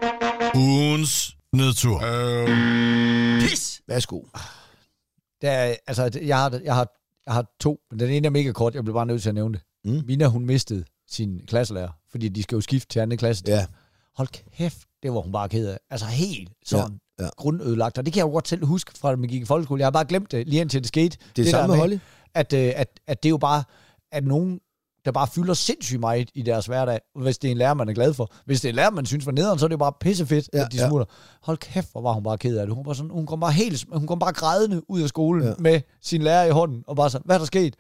Ugens nedtur. Øh. Pis! Værsgo. Det er, altså, jeg har, jeg, har, jeg har to, men den ene er mega kort, jeg bliver bare nødt til at nævne det. Mm. Mina, hun mistede sin klasselærer, fordi de skal jo skifte til anden klasse. Ja. Hold kæft, det var hun bare ked af. Altså helt sådan ja, ja. grundødelagt, og det kan jeg jo godt selv huske fra, da man gik i folkeskole. Jeg har bare glemt det, lige indtil det skete. Det er det samme med Holly. At, at, at det er jo bare, at nogen, der bare fylder sindssygt meget i deres hverdag, hvis det er en lærer, man er glad for. Hvis det er en lærer, man synes var nederen, så er det jo bare pissefedt, ja, at de smutter. Ja. Hold kæft, hvor var hun bare ked af det. Hun, var sådan, hun kom bare helt, hun kom bare grædende ud af skolen ja. med sin lærer i hånden, og bare sådan, hvad er der sket?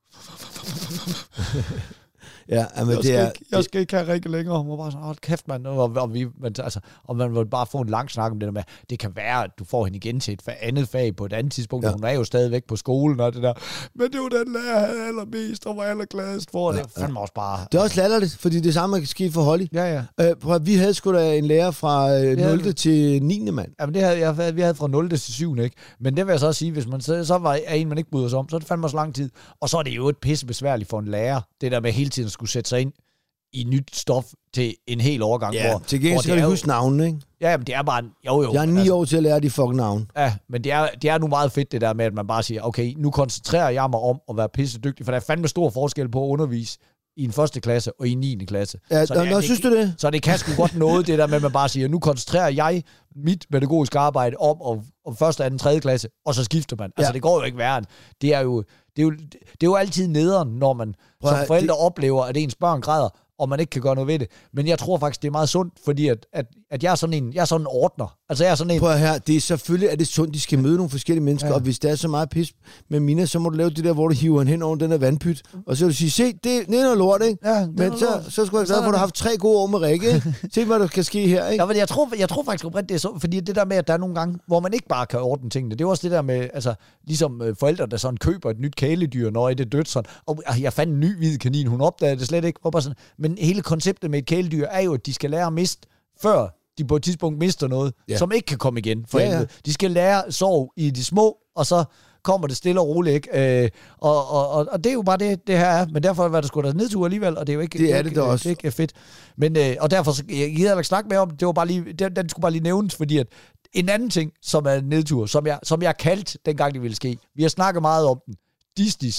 Ja, men jeg, det er, ikke, jeg skal ikke have Rikke længere. Hun var bare sådan, hold kæft, mand. Og, og, vi, men, altså, og man vil bare få en lang snak om det der med, det kan være, at du får hende igen til et andet fag på et andet tidspunkt. Ja. Hun er jo stadigvæk på skolen og det der. Men det var den lærer, jeg havde allermest og var allergladest for. Ja, det var fandme også bare... Det er også latterligt, fordi det samme kan ske for Holly. Ja, ja. Øh, vi havde sgu da en lærer fra øh, nul ja, til niende mand. Ja, men det havde, jeg, vi havde fra nul til syvende, ikke? Men det vil jeg så sige, hvis man så, så var er en, man ikke bryder sig om, så er det fandme også lang tid. Og så er det jo et pisse besværligt for en lærer, det der med hele tiden at skulle sætte sig ind i nyt stof til en hel overgang. Ja, hvor, til gengæld skal du huske navnene, ikke? Ja, men det er bare... Jo, jo. Jeg er ni altså, år til at lære de fucking navn. Ja, men det er, det er nu meget fedt, det der med, at man bare siger, okay, nu koncentrerer jeg mig om at være pissedygtig, for der er fandme stor forskel på at undervise i en første klasse og i en niende klasse. Ja, så nå, det, nå, det, synes du det? Så det kan sgu godt noget, det der med, at man bare siger, nu koncentrerer jeg mit pædagogiske arbejde om, om, om første, anden, tredje klasse, og så skifter man. Ja. Altså, det går jo ikke værre. Det er jo, det er jo, det er jo altid nederen, når man Prøv, som forældre det... oplever, at ens børn græder, og man ikke kan gøre noget ved det. Men jeg tror faktisk, det er meget sundt, fordi at, at, at jeg er sådan en, jeg er sådan en ordner. Altså, jeg er sådan en... Prøv her, det er selvfølgelig, at det er sundt, de skal møde nogle forskellige mennesker, ja. Og hvis der er så meget pis med Mina, så må du lave det der, hvor du hiver hen over den der vandpyt, og så vil du sige, se, det, det er noget lort, ikke? Ja, men så, lort. så skulle jeg glad for, at du har haft tre gode år med Rikke. Se, hvad der kan ske her, ikke? Ja, men jeg tror, jeg tror faktisk, at det er så, fordi det der med, at der er nogle gange, hvor man ikke bare kan ordne tingene, det er også det der med, altså, ligesom forældre, der sådan køber et nyt kæledyr, når det er dødt sådan, og jeg fandt en ny hvid kanin, hun opdagede det slet ikke, bare sådan, men hele konceptet med et kæledyr er jo, at de skal lære at miste, før de på et tidspunkt mister noget, ja. Som ikke kan komme igen. For ja, ja. De skal lære at sove i de små, og så kommer det stille og roligt, ikke? Øh, og, og, og, og det er jo bare det, det her er. Men derfor var det sgu da nedtur alligevel, og det er jo ikke, det er det, det det også. Det er ikke fedt. Men, øh, og derfor, så, jeg gider ikke snakke mere om det, var bare lige, den, den skulle bare lige nævnes, fordi at en anden ting, som er nedtur, som jeg, som jeg kaldte, dengang det ville ske, vi har snakket meget om den, Disney's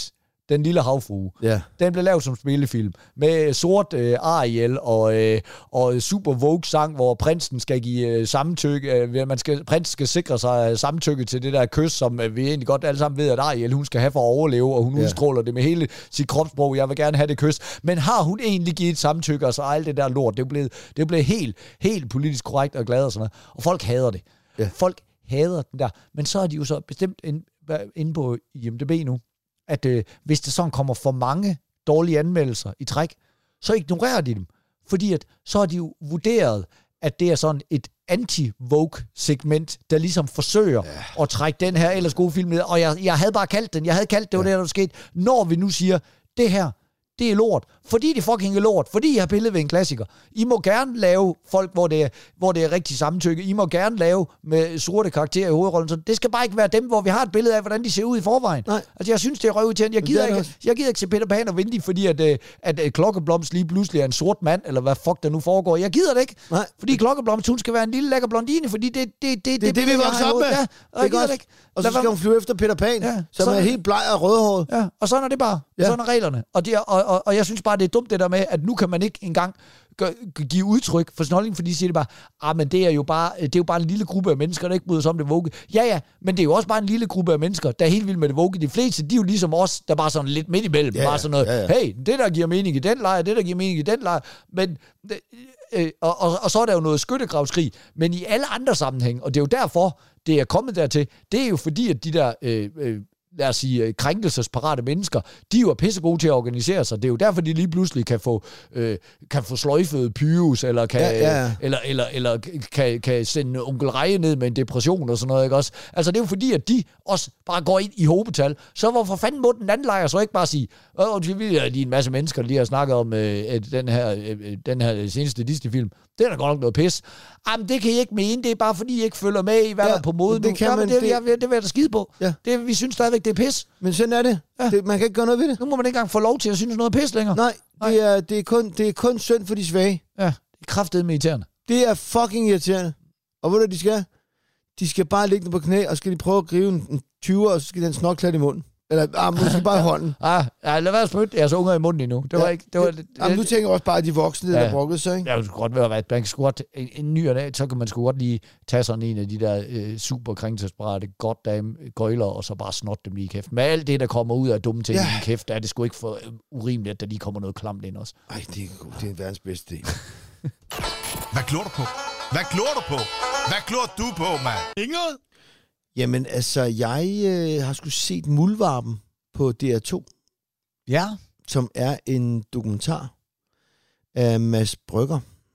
Den lille havfrue. Ja. Den blev lavet som spillefilm med sort øh, Ariel og, øh, og super Vogue-sang, hvor prinsen skal give øh, samtykke. Øh, man skal, prinsen skal sikre sig samtykke til det der kys, som øh, vi egentlig godt alle sammen ved, at Ariel hun skal have for at overleve, og hun ja. udstråler det med hele sit kropssprog. Jeg vil gerne have det kys. Men har hun egentlig givet samtykke, og så alt det der lort? Det er blevet, det er blevet helt, helt politisk korrekt og glad og sådan noget. Og folk hader det. Ja. Folk hader den der. Men så er de jo så bestemt inde på I M D B nu, at øh, hvis der sådan kommer for mange dårlige anmeldelser i træk, så ignorerer de dem. Fordi at, så har de jo vurderet, at det er sådan et anti-Vogue-segment, der ligesom forsøger ja. at trække den her ellers gode film ned. Og jeg, jeg havde bare kaldt den. Jeg havde kaldt det, var ja. det, der skete. Når vi nu siger, det her, det er lort. Fordi det fucking er lort. Fordi I har pillet ved en klassiker. I må gerne lave folk, hvor det er, hvor det er rigtig samtykke. I må gerne lave med sorte karakterer i hovedrollen. Så det skal bare ikke være dem, hvor vi har et billede af, hvordan de ser ud i forvejen. Nej. Altså, jeg synes, det er røvirriterende. Jeg gider, ikke, jeg gider ikke se Peter Pan og Wendy, fordi at, at, at, at Klokkeblomst lige pludselig er en sort mand, eller hvad fuck der nu foregår. Jeg gider det ikke. Nej. Fordi Klokkeblomst, hun skal være en lille lækker blondine, fordi det det, det, det, det, det vi vokser op med. Ja, og, det det ikke. Og så skal hun flyve efter Peter Pan, ja, som er helt bleg og rødhåret. Ja, og sådan er det bare. Ja. Sådan er reglerne. Og, det er, og, og, og jeg synes bare, det er dumt det der med, at nu kan man ikke engang give udtryk for sin holdning, fordi de siger det bare, ah, men det er jo bare, det er jo bare en lille gruppe af mennesker, der ikke bryder sig om det Vogue. Ja, ja, men det er jo også bare en lille gruppe af mennesker, der er helt vildt med det Vogue. De fleste, de er jo ligesom os, der bare sådan lidt midt imellem, ja, bare sådan noget, ja, ja. Hey, det der giver mening i den lejr, det der giver mening i den lejr, men øh, og, og, og så er der jo noget skyttegravskrig, men i alle andre sammenhæng, og det er jo derfor, det er kommet dertil, det er jo fordi, at de der øh, øh, lad os sige, krænkelsesparate mennesker, de er jo pissegode til at organisere sig. Det er jo derfor, de lige pludselig kan få, øh, kan få sløjfet Pyrus, eller kan, ja, ja. eller, eller, eller kan, kan sende onkel Reje ned med en depression og sådan noget, ikke også? Altså, det er jo fordi, at de også bare går ind i hobetal. Så hvorfor fanden må den anden lejr så ikke bare sige, åh, de er en masse mennesker, der lige har snakket om øh, den, her, øh, den her seneste Disney-film. Det er da godt nok noget pis. Jamen, det kan I ikke mene. Det er bare fordi, I ikke følger med i, hvad ja, der er på mode. Det, kan ja, man, det, det, jeg, det vil jeg da skide på. Ja. Det, vi synes stadigvæk, det er pis. Men sådan er det. Ja. det. Man kan ikke gøre noget ved det. Nu må man ikke engang få lov til at synes noget pis længere. Nej, Nej. Det, er, det, er kun, det er kun synd for de svage. Ja, det er kraftedeme irriterende. Det er fucking irriterende. Og ved du, de skal? De skal bare ligge på knæ, og skal de prøve at gribe en tyver, og så skal den snokklat i munden. Eller ah, måske bare i hånden. Ah, ja, lad være at spytte jeres unger i munden endnu. Det var ja, ikke... Det var, det, jamen, du tænker også bare, at de voksne, ja, der brokkede sig, ikke? Ja, det skulle godt være, at man skulle godt... En, en ny og dag, så kan man sgu godt lige tage sådan en af de der øh, super krænkelsesparate goddamn gøjler, og så bare snotte dem lige i kæft. Med alt det, der kommer ud af dumme ting ja. i kæft, er det sgu ikke for øh, urimeligt, at der lige kommer noget klamt ind også. Ej, det er, det er verdens bedste del. Hvad klor du på? Hvad klor du på? Hvad klor du på, mand? Inget? Jamen, altså, jeg øh, har sgu set Muldvarpen på D R to. Ja. Som er en dokumentar af Mads Brygger.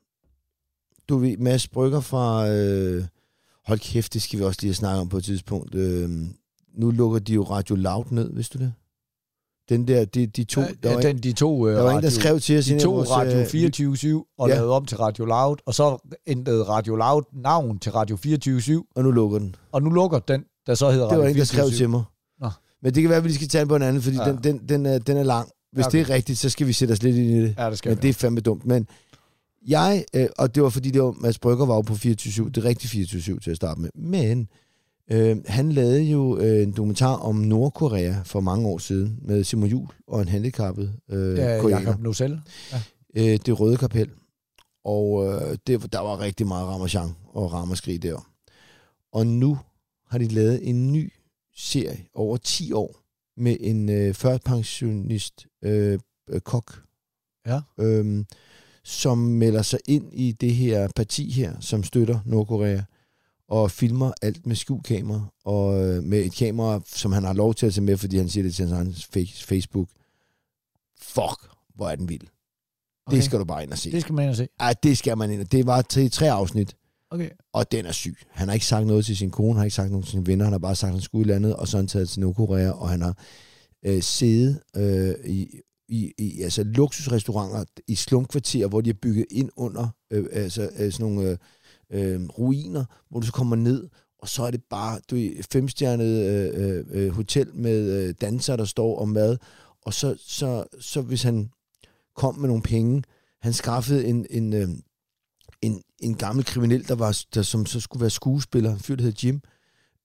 Du ved, Mads Brygger fra... Øh, hold kæft, det skal vi også lige snakke om på et tidspunkt. Øh, nu lukker de jo Radio Loud ned, vidste du det? Den der, de, de to... Ja, der var, den, de to der var radio, en, der skrev til os... De to Radio fireogtyve syv og ja. lavede om til Radio Loud, og så ændrede Radio Loud navn til Radio fireogtyve syv. Og nu lukker den. Og nu lukker den, der så hedder Radio fireogtyve syv. Det var en, der skrev fireogtyve syv. til mig. Nå. Men det kan være, at vi skal tage den på en anden, fordi ja. den, den, den, er, den er lang. Hvis okay. det er rigtigt, så skal vi sætte os lidt ind i det. Ja, det skal Men vi. Det er fandme dumt. Men jeg... Øh, og det var fordi, det var, Mads Brygger var jo på fireogtyve syv. Det er rigtigt fireogtyve syv til at starte med. Men... Øh, han lavede jo øh, en dokumentar om Nordkorea for mange år siden med Simon Juhl og en handicappet øh, ja, koreaner. Jakob Nocel. Ja. Øh, det Røde Kapel. Og øh, det, der var rigtig meget ramachan og ramaskrig der. Og nu har de lavet en ny serie over ti år med en øh, førpensionist øh, øh, kok, ja. øh, som melder sig ind i det her parti her, som støtter Nordkorea, og filmer alt med skjulkamera, og øh, med et kamera, som han har lov til at tage med, fordi han siger det til hans Facebook. Fuck, hvor er den vild. Okay. Det skal du bare ind og se. Det skal man ind og se? Ja, det skal man ind og det var til tre afsnit, okay. Og den er syg. Han har ikke sagt noget til sin kone, han har ikke sagt noget til sine venner, han har bare sagt, at han skulle i landet, og så har han taget til Nordkorea, og han har øh, siddet øh, i, i, i altså, luksusrestauranter i slumkvarterer, hvor de har bygget ind under øh, altså, øh, sådan nogle... Øh, Øh, ruiner, hvor du så kommer ned, og så er det bare du er femstjernet øh, øh, hotel med øh, dansere, der står og mad, og så, så, så hvis han kom med nogle penge, han skaffede en, en, øh, en, en gammel kriminel, der var, der, som så skulle være skuespiller, en fyr, der hed Jim,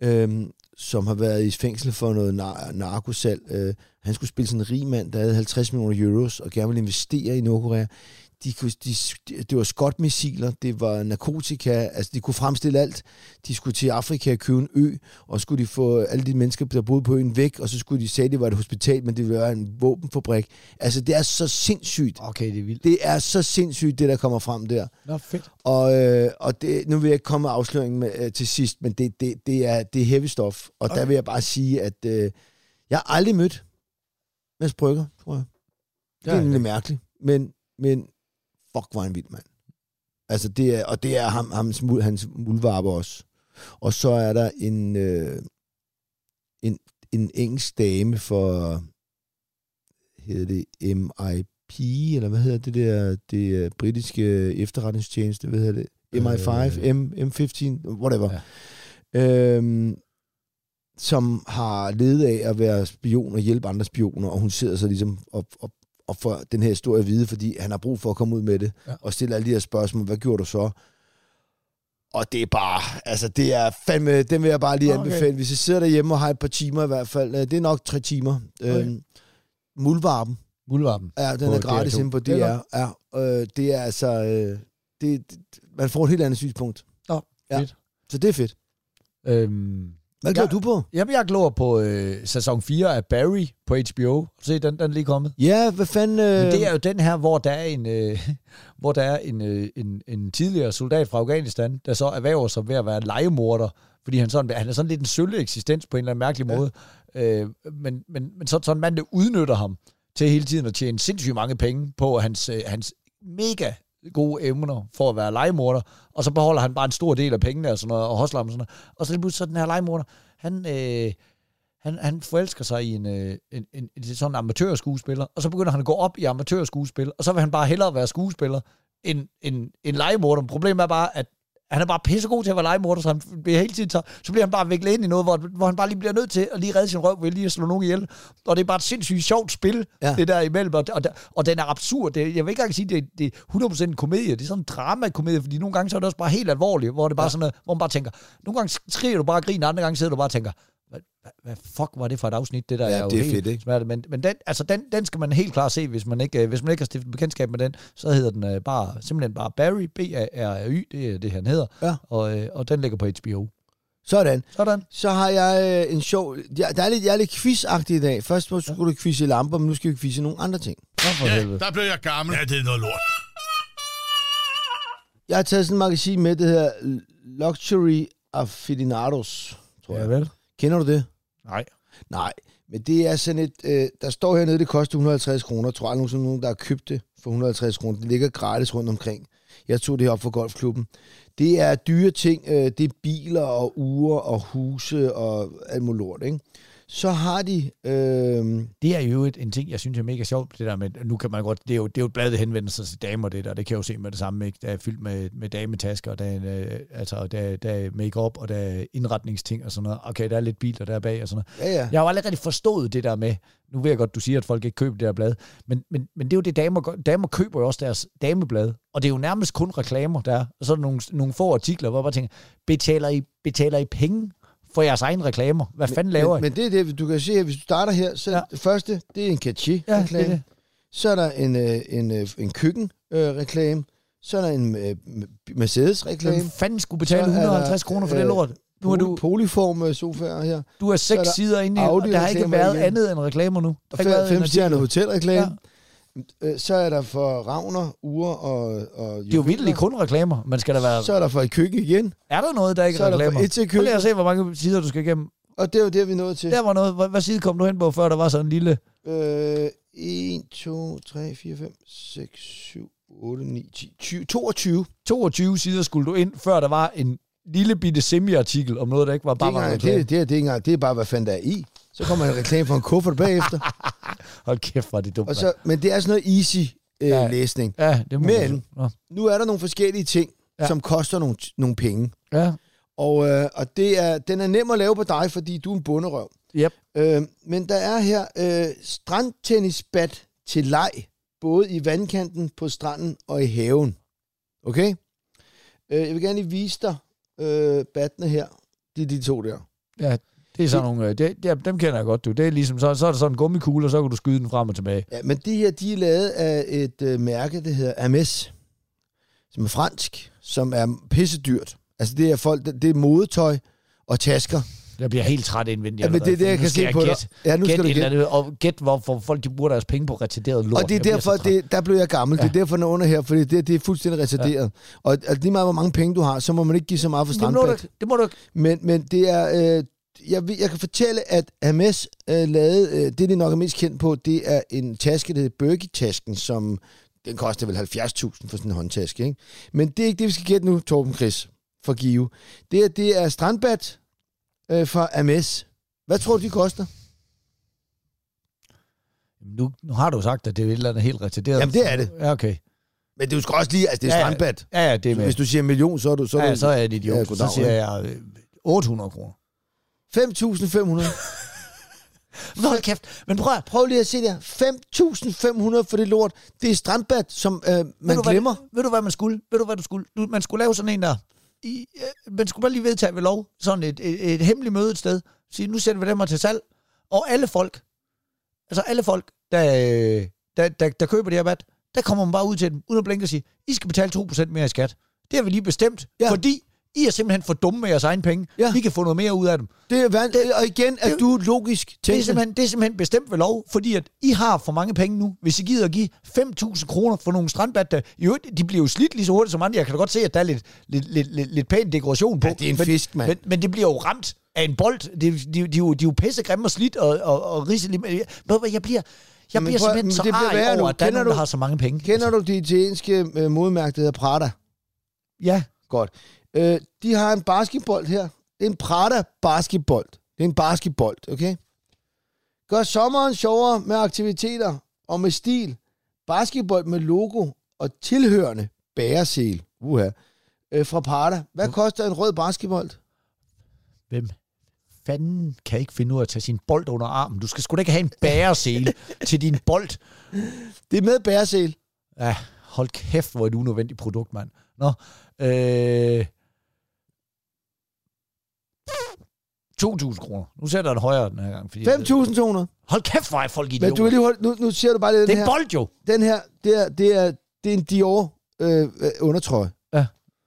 øhm, som har været i fængsel for noget nar- narkosalg. Øh, han skulle spille sådan en rig mand, der havde halvtreds millioner euros, og gerne ville investere i Nordkorea. De, de, de, det var skotmissiler, det var narkotika, altså de kunne fremstille alt. De skulle til Afrika og købe en ø, og skulle de få alle de mennesker, der boede på øen, væk, og så skulle de sige, at det var et hospital, men det ville være en våbenfabrik. Altså det er så sindssygt. Okay, det er vildt. Det er så sindssygt, det der kommer frem der. Nå, fedt. Og, øh, og det, nu vil jeg ikke komme med afsløringen med, øh, til sidst, men det, det, det, er, det er heavy stuff. Og okay. Der vil jeg bare sige, at øh, jeg har aldrig mødt Mads Brügger, tror jeg. Det er ja, lidt mærkeligt, men, men fuck, var en vild mand. Altså det er, og det er ham, ham hans muldvarper også. Og så er der en, øh, en, en engelsk dame for, hedder det M I P, eller hvad hedder det der, det britiske efterretningstjeneste, hvad hedder det? M I fem, M, M femten, whatever. Ja. Øhm, som har ledet af at være spion og hjælpe andre spioner, og hun sidder så ligesom op, op og for den her historie at vide, fordi han har brug for at komme ud med det, ja. Og stille alle de her spørgsmål. Hvad gjorde du så? Og det er bare, altså det er fandme, den vil jeg bare lige anbefale. Okay. Hvis jeg sidder derhjemme og har et par timer i hvert fald, det er nok tre timer. Okay. Øhm, Muldvarpen. Muldvarpen. Ja, den er gratis inde på D R. Ja, øh, det er altså, øh, det, det, man får et helt andet synspunkt. Nå, ja. Fedt. Så det er fedt. Øhm, Hvad glor du på? Jamen, jeg glor på øh, sæson fire af Barry på H B O. Se, den, den er lige kommet. Ja, hvad fanden... Øh... Men det er jo den her, hvor der er en, øh, hvor der er en, øh, en, en tidligere soldat fra Afghanistan, der så erhverver sig ved at være legemorder, fordi han, sådan, han er sådan lidt en sølle eksistens på en eller anden mærkelig ja. måde. Øh, men, men, men så sådan en mand, der udnytter ham til hele tiden at tjene sindssygt mange penge på hans, øh, hans mega gode emner for at være legemorder, og så beholder han bare en stor del af pengene og sådan noget, og hostler ham og sådan noget. Og så lige pludselig så den her legemorder, han, øh, han, han forelsker sig i en, øh, en, en, en sådan amatørskuespiller, og så begynder han at gå op i amatørskuespil, og så vil han bare hellere være skuespiller end, end, end legemorder. Problemet er bare, at han er bare pissegod til at være legemorder, så han bliver hele tiden så, så bliver han bare viklet ind i noget, hvor, hvor han bare lige bliver nødt til at lige redde sin røv ved lige at slå nogen ihjel. Og det er bare et sindssygt sjovt spil, ja. Det der imellem. Og, og, og den er absurd. Det, jeg vil ikke engang sige, at det, det er hundrede procent en komedie. Det er sådan en dramakomedie, fordi nogle gange så er det også bare helt alvorligt, hvor det bare ja. sådan noget, hvor man bare tænker, nogle gange skriger du bare og griner, andre gange sidder du bare og tænker, hvad, hvad fuck var det for et afsnit, det der ja, er jo det er helt fedt, ikke? Smertet. Men, men den, altså den, den skal man helt klart se, hvis man ikke, hvis man ikke har stiftet bekendtskab med den, så hedder den uh, bare, simpelthen bare Barry, B A R Y, det er det, han hedder, ja. og, uh, og den ligger på H B O. Sådan. Sådan. Så har jeg øh, en sjov, ja, der er lidt, jeg er lidt quiz-agtig i dag. Først skulle du quizze lamper, men nu skal vi quizze nogle andre ting. Ja, der blev jeg gammel. Ja, det er noget lort. Jeg har taget sådan en magasin med, det hedder Luxury Aficionados, tror jeg. Ja, vel. Kender du det? Nej. Nej, men det er sådan et, øh, der står hernede, det koster et hundrede og halvtreds kroner. Jeg tror aldrig nogen, nogen, der har købt det for et hundrede og halvtreds kroner. Det ligger gratis rundt omkring. Jeg tog det op for golfklubben. Det er dyre ting. Øh, det er biler og ure og huse og alt muligt lort, ikke? Så har de... Øh... Det er jo et, en ting, jeg synes er mega sjovt, det der med, nu kan man godt, det er jo, det er jo et blad, der henvender sig til damer, det der, det kan jeg jo se med det samme, ikke? Der er fyldt med, med dametasker, der er, altså, der, der er make-up, og der er indretningsting og sådan noget. Okay, der er lidt biler der bag og sådan noget. Ja, ja. Jeg har jo aldrig rigtig forstået det der med, nu ved jeg godt, du siger, at folk ikke køber det der blad, men, men, men det er jo det, damer, damer køber jo også deres dameblad, og det er jo nærmest kun reklamer, der er, og så er der nogle, nogle få artikler, hvor jeg bare tænker, betaler I, betaler I penge for jeres egne reklamer? Hvad men, fanden laver men, I? men det er det, du kan se, at hvis du starter her, så ja. Det første, det er en Catchy-reklame. Ja, så er der en, en, en, en køkken-reklame. Så er der en Mercedes-reklame. Hvem fanden skulle betale et hundrede og halvtreds kroner for øh, det lort? Nu er du Polyform sofaer her. Du er seks er sider inde i, og der har ikke været igen. Andet end reklamer nu. Og fem, fem stjerner hotelreklame. Ja. Så er der for Ravner, Ure og, og det er jo virkelig kun reklamer. Man skal der være... Så er der for et køkken igen. Er der noget, der ikke er reklamer? Så er der for se, hvor mange sider du skal igennem. Og det er jo det, vi er nået til. Der var noget. Hvad, hvad side kom du hen på, før der var sådan en lille... Øh, en, to, tre, fire, fem, seks, syv, otte, ni, ti, tyve, toogtyve. toogtyve sider skulle du ind, før der var en lille bitte semi-artikel om noget, der ikke var bare var reklame. Det, det, det, det, det, det er bare, hvad fanden der er i. Så kommer en reklame for en kuffert bagefter. Hold kæft, hvor er det dumt. Og så, men det er sådan noget easy øh, ja. læsning. Ja, det må men ja. Nu er der nogle forskellige ting, ja. som koster nogle, nogle penge. Ja. Og, øh, og det er, den er nem at lave på dig, fordi du er en bunderøv. Yep. Øh, men der er her øh, strandtennisbat til leg, både i vandkanten, på stranden og i haven. Okay? Øh, jeg vil gerne lige vise dig øh, battene her. Det er de to der. Ja, det er sådan nogle... Det, det, dem kender jeg godt, du. Det er ligesom, så, så er der sådan en gummikugle, og så kan du skyde den frem og tilbage. Ja, men de her, de er lavet af et øh, mærke, det hedder Hermès, som er fransk, som er pissedyrt. Altså, det er folk, det, det er modetøj og tasker. Jeg bliver helt træt indvendigt. Ja, men det er det, jeg kan se på dig. Ja, nu skal du gætte. Og gæt, hvorfor folk de bruger deres penge på retarderet lort. Og det er derfor, det, der blev jeg gammel. Ja. Det er derfor, den er under her, fordi det, det er fuldstændig retarderet. Ja. Og, og lige meget, hvor mange penge du har, så må man ikke give så meget for strandbat. Det må du ikke. Men, men det er... Øh, jeg, jeg kan fortælle, at Hermès øh, lavede... Øh, det, de nok er mest kendt på, det er en taske, der hedder Bergie-tasken, som... Den koster vel halvfjerds tusind for sådan en håndtaske, ikke? Men det er ikke det, vi skal gætte nu, Torben Chris, for Give. Det er, det er strandbat øh, fra Hermès. Hvad tror du, de koster? Nu, nu har du sagt, at det er et eller andet helt retarderet. Jamen, det er det. Ja, okay. Men du skal også lige... Altså, det er ja, strandbat. Ja, ja, det er med. Hvis du siger en million, så er du... Så er, ja, du, så er jeg et idiot. Ja, goddag, så siger jeg øh, otte hundrede kroner. fem tusind fem hundrede. Hold kæft. Men prøv, prøv lige at se der. fem tusind fem hundrede for det lort. Det er strandbat, som øh, man ved glemmer. Hvad, ved du, hvad man skulle? Ved du, hvad du skulle? Du, man skulle lave sådan en der... I, øh, man skulle bare lige vedtage ved lov. Sådan et, et, et hemmeligt møde et sted. Sige, nu sætter vi dem her til salg. Og alle folk, altså alle folk, der, der, der, der køber det her bat, der kommer man bare ud til dem, uden at blinke og sige, I skal betale to procent mere i skat. Det har vi lige bestemt, ja. Fordi I er simpelthen for dumme med jeres egen penge. Ja. Vi kan få noget mere ud af dem. Det er vand, det, og igen er det, du logisk tænkende. Det er, simpelthen, det er simpelthen bestemt ved lov, fordi at I har for mange penge nu. Hvis I gider at give fem tusind kroner for nogle strandbat, der i øvrigt, de bliver jo slidt lige så hurtigt som andre. Jeg kan da godt se, at der er lidt, lidt, lidt, lidt, lidt pæn dekoration på. Ja, det er en men, fisk, mand. Men, men det bliver jo ramt af en bold. De, de, de, de, de, de er jo pissegrimme og slidt og, og, og riselige. Jeg bliver... Jeg bliver simpelthen så arg over, at der er nogen, der har så mange penge. Kender du de italienske øh, modemærke, der hedder Prada? Ja. Godt. Øh, de har en basketbold her. Det er en Prada basketbold. Det er en basketbold, okay? Gør sommeren sjovere med aktiviteter og med stil. Basketbold med logo og tilhørende bæresel. Uha. Øh, fra Prada. Hvad mm. koster en rød basketbold? Hvem fanden kan ikke finde ud af at tage sin bold under armen? Du skal sgu da ikke have en bæresel til din bold. Det er med bæresel. Ja, hold kæft, hvor er et unødvendigt produkt, mand. Nå, øh... to tusind kroner. Nu sætter jeg den højere den her gang. fem tusind to hundrede. Hold kæft, hvor er folk idioter. Men du vil lige holde, nu, nu siger du bare det. Det er en bold jo. Den her, det er, det er, det er en Dior øh, undertrøje. Ja.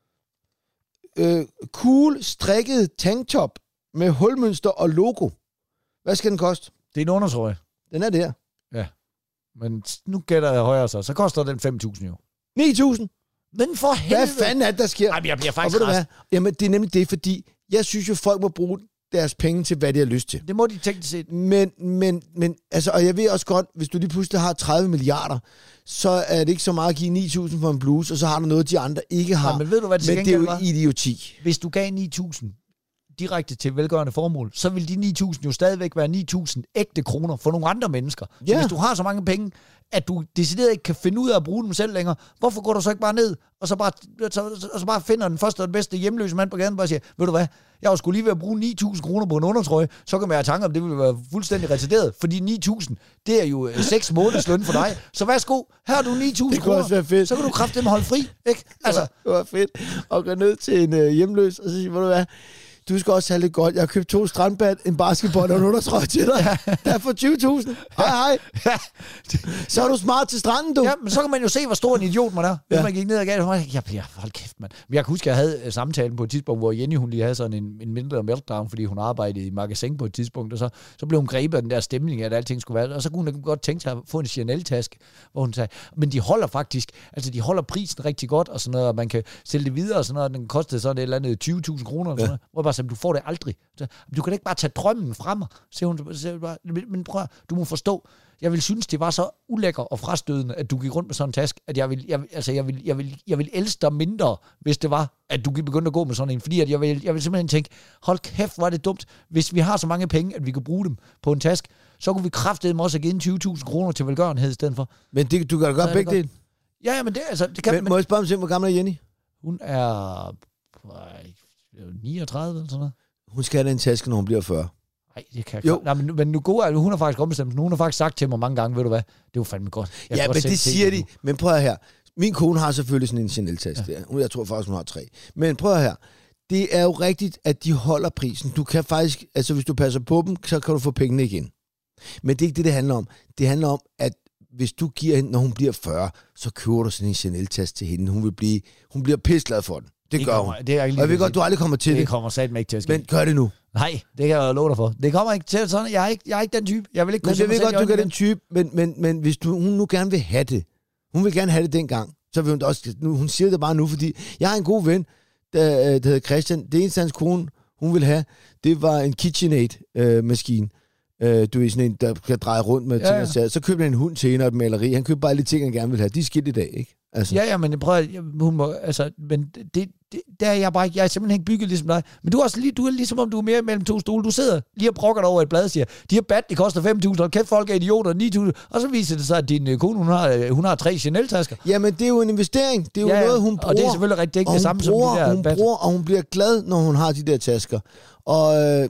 Øh, cool, strikket tanktop med hulmønster og logo. Hvad skal den koste? Det er en undertrøje. Den er der. Ja. Men nu gætter jeg højere så. Så koster den fem tusind jo. ni tusind. Men for helvede. Hvad fanden er det, der sker? Ej, jeg bliver faktisk rast. Jamen, det er nemlig det, fordi jeg synes jo, folk må bruge deres penge til, hvad de har lyst til. Det må de tænke sig. Men, men, men, altså, og jeg ved også godt, hvis du lige pludselig har tredive milliarder, så er det ikke så meget at give ni tusind for en bluse, og så har du noget, de andre ikke har. Nej, men ved du, hvad det, men det er jo var? idioti. Hvis du gav ni tusind direkte til velgørende formål, så vil de ni tusind jo stadigvæk være ni tusind ægte kroner for nogle andre mennesker. Så ja. Hvis du har så mange penge, at du decideret ikke kan finde ud af at bruge dem selv længere, hvorfor går du så ikke bare ned, og så bare, så, og så bare finder den første og den bedste hjemløse mand på gaden, og bare siger, ved du hvad, jeg var skulle lige ved at bruge ni tusind kroner på en undertrøje, så kan man have tanker om, det ville være fuldstændig retarderet, fordi ni tusind, det er jo seks måneders løn for dig. Så værsgo, her har du ni tusind kroner, også være fedt. Så kan du kraftedeme holde fri, ikke? Altså, det var fedt at gå ned til en øh, hjemløs, og så sige, ved du hvad, du skal også have lidt godt. Jeg har købt to strandbat, en basketball og en undertrøje til dig. Der er for tyve tusind. Hej, hej. Så er du smart til stranden, du. Ja, men så kan man jo se, hvor stor en idiot man er. Hvis ja. man gik ned og gav det. Jeg bliver, hold kæft, mand. Men jeg kan huske, at jeg havde samtalen på et tidspunkt, hvor Jenny, hun lige havde sådan en, en mindre meltdown, fordi hun arbejdede i magasin på et tidspunkt, og så, så blev hun grebet af den der stemning, at alting skulle være. Og så kunne hun godt tænke sig at få en Chanel-taske, hvor hun sagde, men de holder faktisk, altså de holder prisen rigtig godt, og sådan noget, og man kan sælge det videre, og sådan noget, den kostede sådan et eller andet tyve tusind kroner, og sådan noget, hvor jeg bare sagde, du får det aldrig. Så, du kan ikke bare tage drømmen fra mig, siger hun. Siger bare, men prøv, du må forstå, jeg vil synes, det var så ulækker og frastødende, at du gik rundt med sådan en taske, at jeg vil, jeg, altså jeg vil, jeg vil, jeg vil elske dig mindre, hvis det var, at du begyndte at gå med sådan en, fordi at jeg vil, jeg vil simpelthen tænke, hold kæft, hvor er det dumt, hvis vi har så mange penge, at vi kan bruge dem på en taske, så kunne vi kraftedeme også give tyve tusind kroner til velgørenhed i stedet for. Men det, du kan da gøre begge dele. Ja, ja, men det, altså, det kan men, men, må jeg spørge mig, hvor gammel er Jenny? Hun er niogtredive eller sådan noget. Hun skal have en taske, når hun bliver fyrre. Nej, det kan jeg ikke. Nej, men, men nu gode, hun har faktisk ombestemt. Hun har faktisk sagt til mig mange gange, ved du hvad, det var fandme godt. Jeg ja, godt men det siger de. Men prøv her. Min kone har selvfølgelig sådan en Chanel-taske. Ja. Jeg tror faktisk, hun har tre. Men prøv her. det er jo rigtigt, at de holder prisen. Du kan faktisk, altså hvis du passer på dem, så kan du få pengene igen. Men det er ikke det, det handler om. Det handler om, at hvis du giver hende, når hun bliver fyrre, så køber du sådan en Chanel-taske til hende. Hun vil blive, hun bliver pisseglad for den. Det, det gør kommer, hun. Det er og jeg ved godt, du aldrig kommer til det. Det kommer satme ikke til at ske. Men gør det nu. Nej, det kan jeg love dig for. Det kommer ikke til sådan. Jeg er ikke, jeg er ikke den type. Jeg vil ikke kunne men jeg ved godt, du er den type, men, men, men hvis du, hun nu gerne vil have det, hun vil gerne have det dengang, så vil hun også, nu, hun siger det bare nu, fordi jeg har en god ven, der, der hedder Christian. Det eneste hans kone, hun ville have, det var en KitchenAid-maskine. Øh, du er sådan en, der kan dreje rundt med ja, ting og sager. Så købte han en hund til hende og et maleri. Han købte bare alle de ting, han gerne vil have. De er skidt i dag, ikke? Altså. Ja, ja, men jeg prøver, hun må, altså, men det, det, der er jeg bare ikke, jeg er simpelthen ikke bygget ligesom dig. Men du er også lige, du er ligesom om du er mere mellem to stole. Du sidder lige og brokker dig over et blad og siger, de her bat, det koster fem tusind, og kæft, folk er idioter, ni tusind, og så viser det sig, at din kone, hun har, hun har tre Chanel-tasker. Jamen, det er jo en investering. Det er jo ja, noget, hun bruger. Og det er selvfølgelig rigtig ikke det samme bruger, som de der hun bat. Bruger, og hun bliver glad, når hun har de der tasker. Og... Øh,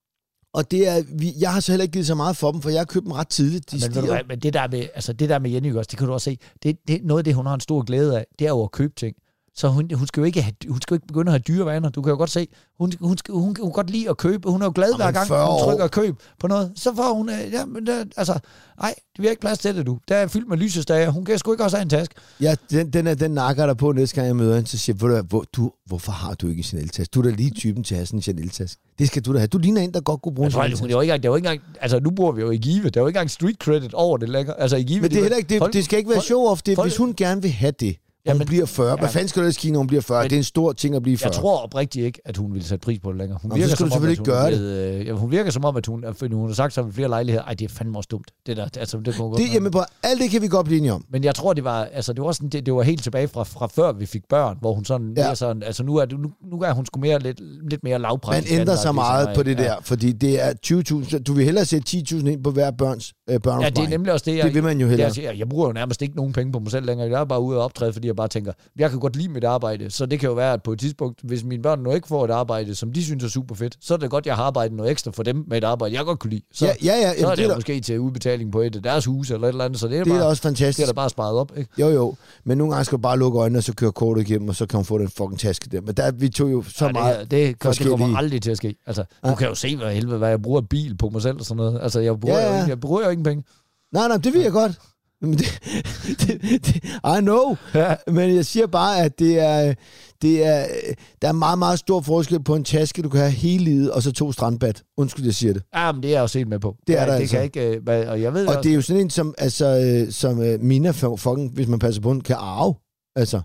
Og det er, vi, jeg har så heller ikke givet så meget for dem, for jeg har købt dem ret tidligt. De men, du, men det der med, altså det der med Jenny også, det kan du også se, det, det, noget af det, hun har en stor glæde af, det er jo at købe ting. Så hun, hun skal jo ikke have, hun skal jo ikke begynde at have dyre vaner. Du kan jo godt se, hun, hun, skal, hun, hun kan godt lide at købe. Hun er jo glad hver gang, hun trykker at købe på noget. Så får hun, ja, men der, altså, nej, det bliver ikke plads til det, du. Der er fyldt med lysestager. Hun kan sgu ikke også have en taske. Ja, den, den, er, den nakker der på næste gang, jeg møder hende, så siger jeg, hvor, du, hvorfor har du ikke en Chanel-taske? Du er da lige typen til at have sådan en Chanel-taske. Det skal du da have. Du ligner en, der godt kunne bruge en Chanel-taske. Det er jo ikke engang, ikke engang, altså nu bor vi jo i Give. Der er jo ikke engang street credit over det længere. Altså i Give. Men det, er heller ikke, det, folk, det skal ikke være show-off. Det, hvis hun gerne vil have det, ja, hun men, bliver fyrre. Hvad ja, fanden skal du ellers kigge, når hun bliver fyrre? Men, det er en stor ting at blive fyrre. Jeg tror oprigtigt ikke, at hun vil sætte pris på det længere. Hun Jamen, virker, så skal du selvfølgelig ikke gøre det. Øh, hun virker som om, at hun, at hun har sagt sig ved flere lejligheder, ej, det er fandme også dumt. Det der, altså, det kunne det, jamen, på alt det kan vi godt blive enige om. Men jeg tror, det var, altså, det var, sådan, det, det var helt tilbage fra, fra før vi fik børn, hvor hun sådan, ja. mere sådan altså nu er, nu, nu er hun sgu mere lidt, lidt mere lavpraktisk. Man ændrer sig meget på det der, ja. Fordi det er tyve tusind. Du vil hellere sætte ti tusind ind på hver børns øh, børn. Ja, det er nemlig også det. Jeg, det vil man jo hellere. Jeg, jeg, jeg bruger jo nærmest ikke nogen penge på mig selv længere. Jeg er bare ude og optræde, fordi jeg bare tænker, jeg kan godt lide mit arbejde, så det kan jo være, at på et tidspunkt, hvis mine børn nu ikke får et arbejde, som de synes er super fedt, så er det godt, jeg har arbejdet noget ekstra for dem med et arbejde, jeg godt kunne lide. Så, ja, ja, ja, så er det, det jo måske til udbetaling på et af deres hus eller et eller andet, så det er, det bare, er også fantastisk. Det er da bare sparet op, ikke? Jo, jo, men nogle gange skal du bare lukke øjnene, og så køre kortet igennem, og så kan hun få den fucking taske der. Men der vi tog jo så ja, det, meget det, det, det kommer aldrig til at ske. Altså, ja. Du kan jo se, hvad helvede, hvad jeg bruger bil på mig selv og sådan noget. Altså, jeg bruger, ja, ja. Jo, jeg bruger jo ingen penge. Nej, nej, det ved jeg godt. Men det, det, det, I know. Ja. Men jeg siger bare, at det er, det er, der er meget, meget stor forskel på en taske, du kan have hele livet, og så to strandbat. Undskyld, jeg siger det. Ja, men det er jeg jo set med på. Det er der det altså. Kan ikke, og jeg ved og det det er jo sådan en, som, altså, som Mina, fucking, hvis man passer på den, kan arve. Altså.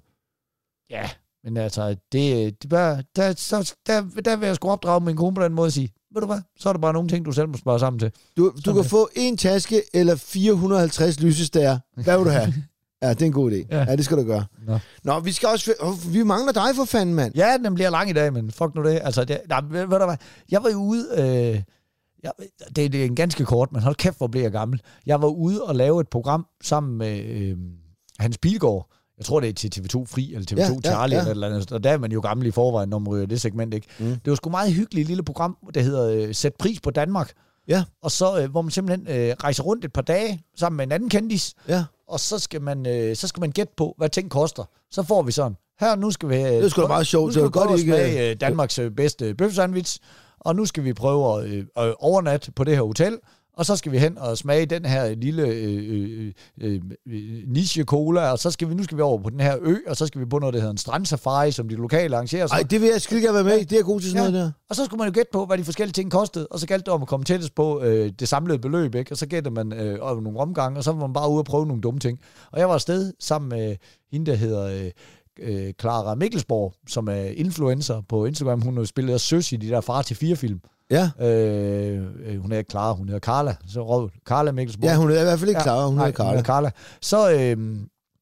Ja, men altså, det, det bare, der, så, der, der vil jeg sgu opdrage min kone på den måde og sige, ved du hvad, så er der bare nogle ting, du selv må spare sammen til. Du, du kan få en taske eller fire hundrede og halvtreds lysestager. Hvad vil du have? Ja, det er en god idé. Ja, ja det skal du gøre. Nå, Nå vi skal også... Vi mangler dig for fanden, mand. Ja, den bliver lang i dag, men fuck nu det. Altså, det, nej, ved, ved du hvad, jeg var jo ude... Øh, jeg, det, det er en ganske kort, men hold kæft, hvor blev jeg gammel. Jeg var ude og lave et program sammen med øh, Hans Pilgaard. Jeg tror, det er til T V to Fri, eller T V to ja, Charlie, ja, ja. Eller andet. Og der er man jo gammel i forvejen, når man ryger det segment, ikke? Mm. Det var sgu meget hyggeligt lille program, der hedder øh, Sæt pris på Danmark. Ja. Og så, øh, hvor man simpelthen øh, rejser rundt et par dage, sammen med en anden kendis. Ja. Og så skal man, øh, så skal man gætte på, hvad ting koster. Så får vi sådan, her, nu skal vi... Øh, det er sgu meget sjovt. Nu skal vi godt ikke smage øh, Danmarks øh, bedste bøfsandwich, og nu skal vi prøve at øh, overnatte på det her hotel. Og så skal vi hen og smage den her lille øh, øh, øh, niche-cola, og så skal vi, nu skal vi over på den her ø, og så skal vi på noget, der hedder en strandsafari, som de lokale arrangerer. Nej, det vil jeg skide gerne være med i. Det er god til sådan ja. noget der. Og så skulle man jo gætte på, hvad de forskellige ting kostede, og så gældte det om at komme tættest på øh, det samlede beløb, ikke? Og så gætter man øh, over nogle omgange, og så var man bare ude og prøve nogle dumme ting. Og jeg var afsted sammen med hende, der hedder... Øh, Øh, Clara Mikkelsborg, som er influencer på Instagram. Hun har spillet søs i de der Far til fire film. Ja. Øh, hun er ikke Clara, hun hedder Carla. Så råd Carla Mikkelsborg. Ja, hun er i hvert fald ikke Clara, hun ja, er Carla. Hun er Carla. Så, øh,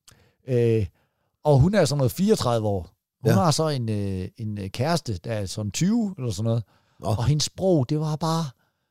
øh, og hun er sådan noget fireogtredive år. Hun ja. har så en, øh, en kæreste, der er sådan tyve eller sådan noget. Oh. Og hendes sprog, det var bare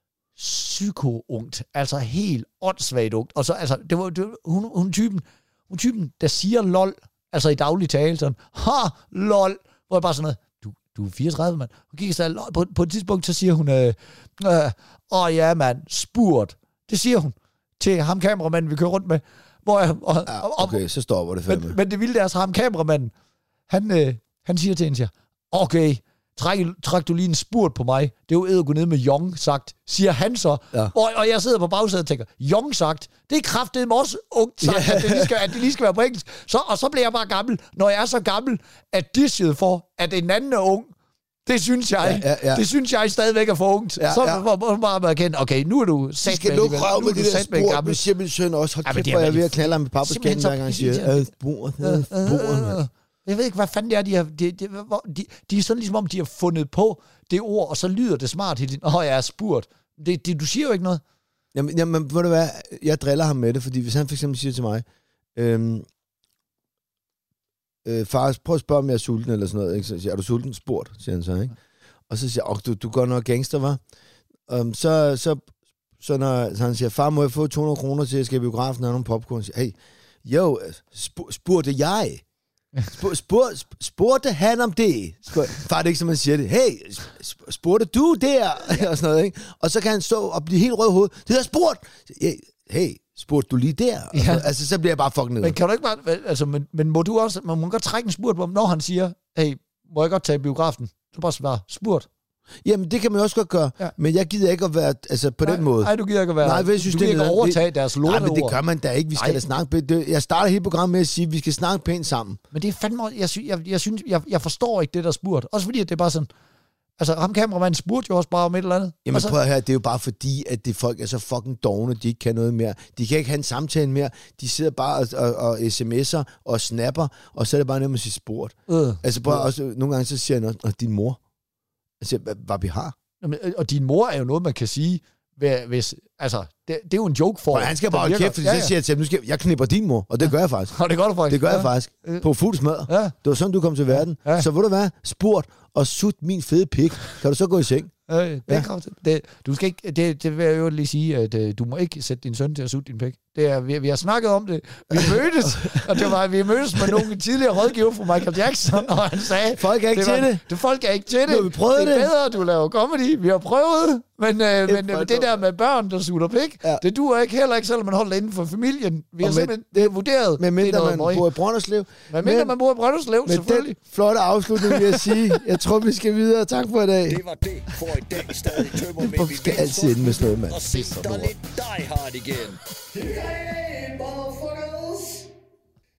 psyko-ungt. Altså helt åndssvagt ungt. Og så, altså, det var, det var hun, hun, typen, hun typen, der siger lol, altså i daglig tale, sådan, ha, lol, hvor jeg bare sådan noget, du, du er fireogtredive, mand. Hun kigger sig, på, på et tidspunkt, så siger hun, øh, øh, åh ja, mand, spurt. Det siger hun til ham kameramanden, vi kører rundt med. Hvor jeg, og, ja, okay, og, så stopper det fandme. Men, men det vilde er, så ham kameramanden, han, øh, han siger til hende, siger, okay, Træk, træk du lige en spurt på mig. Det er jo edder gå ned med Jong sagt, siger han så. Ja. Og, og jeg sidder på bagsædet og tænker, Jong sagt, det er kraftedeme også ungt sagt, yeah. at, det lige skal, at det lige skal være på engelsk. Så, og så bliver jeg bare gammel, når jeg er så gammel, at disset for, at en anden er ung. Det synes jeg, ja, ja, ja. det synes jeg stadigvæk er for ungt. Ja, så ja. må man bare erkende, okay, nu er du sat med. skal lukke røv med det der spurt, nu siger min søn også, hold kæft, hvor jeg er ved at knalde ham med pappaskænden, hver gang han siger, spurt, spurt. Jeg ved ikke, hvad fanden det er, de har... De, de, de, de er sådan ligesom om, de har fundet på det ord, og så lyder det smart. Åh, oh, jeg er spurgt. Det, det, du siger jo ikke noget. Jamen, jamen, ved du hvad? Jeg driller ham med det, fordi hvis han for eksempel siger til mig, øhm, øh, far, prøv at spørge, om jeg er sulten, eller sådan noget. Ikke? Så siger, er du sulten? Spurgt, siger han så, ikke? Og så siger jeg, du, du går noget gangster, var. Um, så, så, så når så han siger, far, må jeg få to hundrede kroner til, at jeg skal i biografen og have nogle popcorn? Så siger, hey, jo, sp- spurgte jeg... Spur, spur, spurgte han om det? Spur, far, det er ikke, som man siger det. Hey, spurgte du der? Og sådan noget, ikke? Og så kan han stå og blive helt rød i hovedet. Det hedder spurgt. Hey, spurgte du lige der? Ja. Så, altså, så bliver jeg bare fucking ned. Men kan du ikke bare... Altså, men, men må du også... Man må godt trække en spurt på ham, når han siger, hey, må jeg godt tage biografen? Så bare svare, spurt. Jamen, det kan man også godt gøre, ja. Men jeg gider ikke at være altså, på nej, den måde. Nej, du gider ikke at være... Nej, jeg synes, du gider ikke at overtage det, deres lorteord. Nej, men det gør man da ikke. Vi skal nej. da snakke... Det, jeg starter hele programmet med at sige, at vi skal snakke pænt sammen. Men det er fandme... Jeg, jeg, jeg, synes, jeg, jeg forstår ikke det, der spurgt. Også fordi, at det er bare sådan... Altså, ham kameramanden spurgte jo også bare om et eller andet. Jamen så, prøv at høre, det er jo bare fordi, at det folk er så fucking dogne, de ikke kan noget mere. De kan ikke have en samtale mere. De sidder bare og, og, og sms'er og snapper, og så er det bare nemt at sige spurgt. Øh. Altså, prøv, også, nogle gange så siger han også, din mor. Altså, hvad, hvad vi har. Og din mor er jo noget, man kan sige, hvis, altså, det, det er jo en joke for... Og han skal bare holde kæft, fordi ja, ja. så siger jeg til ham, nu skal jeg, jeg knipper din mor, og det ja. gør jeg faktisk. Og det gør du faktisk. Det gør ja. jeg faktisk. På fuld smadre. Ja. Det var sådan, du kom til verden. Ja. Så ved du hvad? Spurgt og sut min fede pik. Kan du så gå i seng? Øh, det, ja. det, du skal ikke, det, det vil jeg jo lige sige, at uh, du må ikke sætte din søn til at sutte din pik. Det er, vi, vi har snakket om det. Vi mødtes, og det var, vi mødtes med nogle tidligere rådgiver fra Michael Jackson, og han sagde... Folk er ikke det til var, det. det. Folk er ikke til det. Nu har vi prøvet det. Det er bedre, at du laver comedy. Vi har prøvet det. Men, uh, men uh, det der med børn, der sutter pik, ja. det duer ikke heller ikke, selvom man holder inden for familien. Vi har simpelthen det vurderet. Med mindre man bor i Brønderslev. Med mindre man bor i Brønderslev, selvfølgelig. Med den flotte afslutning, vil jeg sige. Jeg tror, vi skal videre. Tak for i dag. Det var det for i dag. Stadig tømmer med vi skal altid ende med sådan noget, mand. Og se dig lidt Die Hard igen. Hey, motherfucker.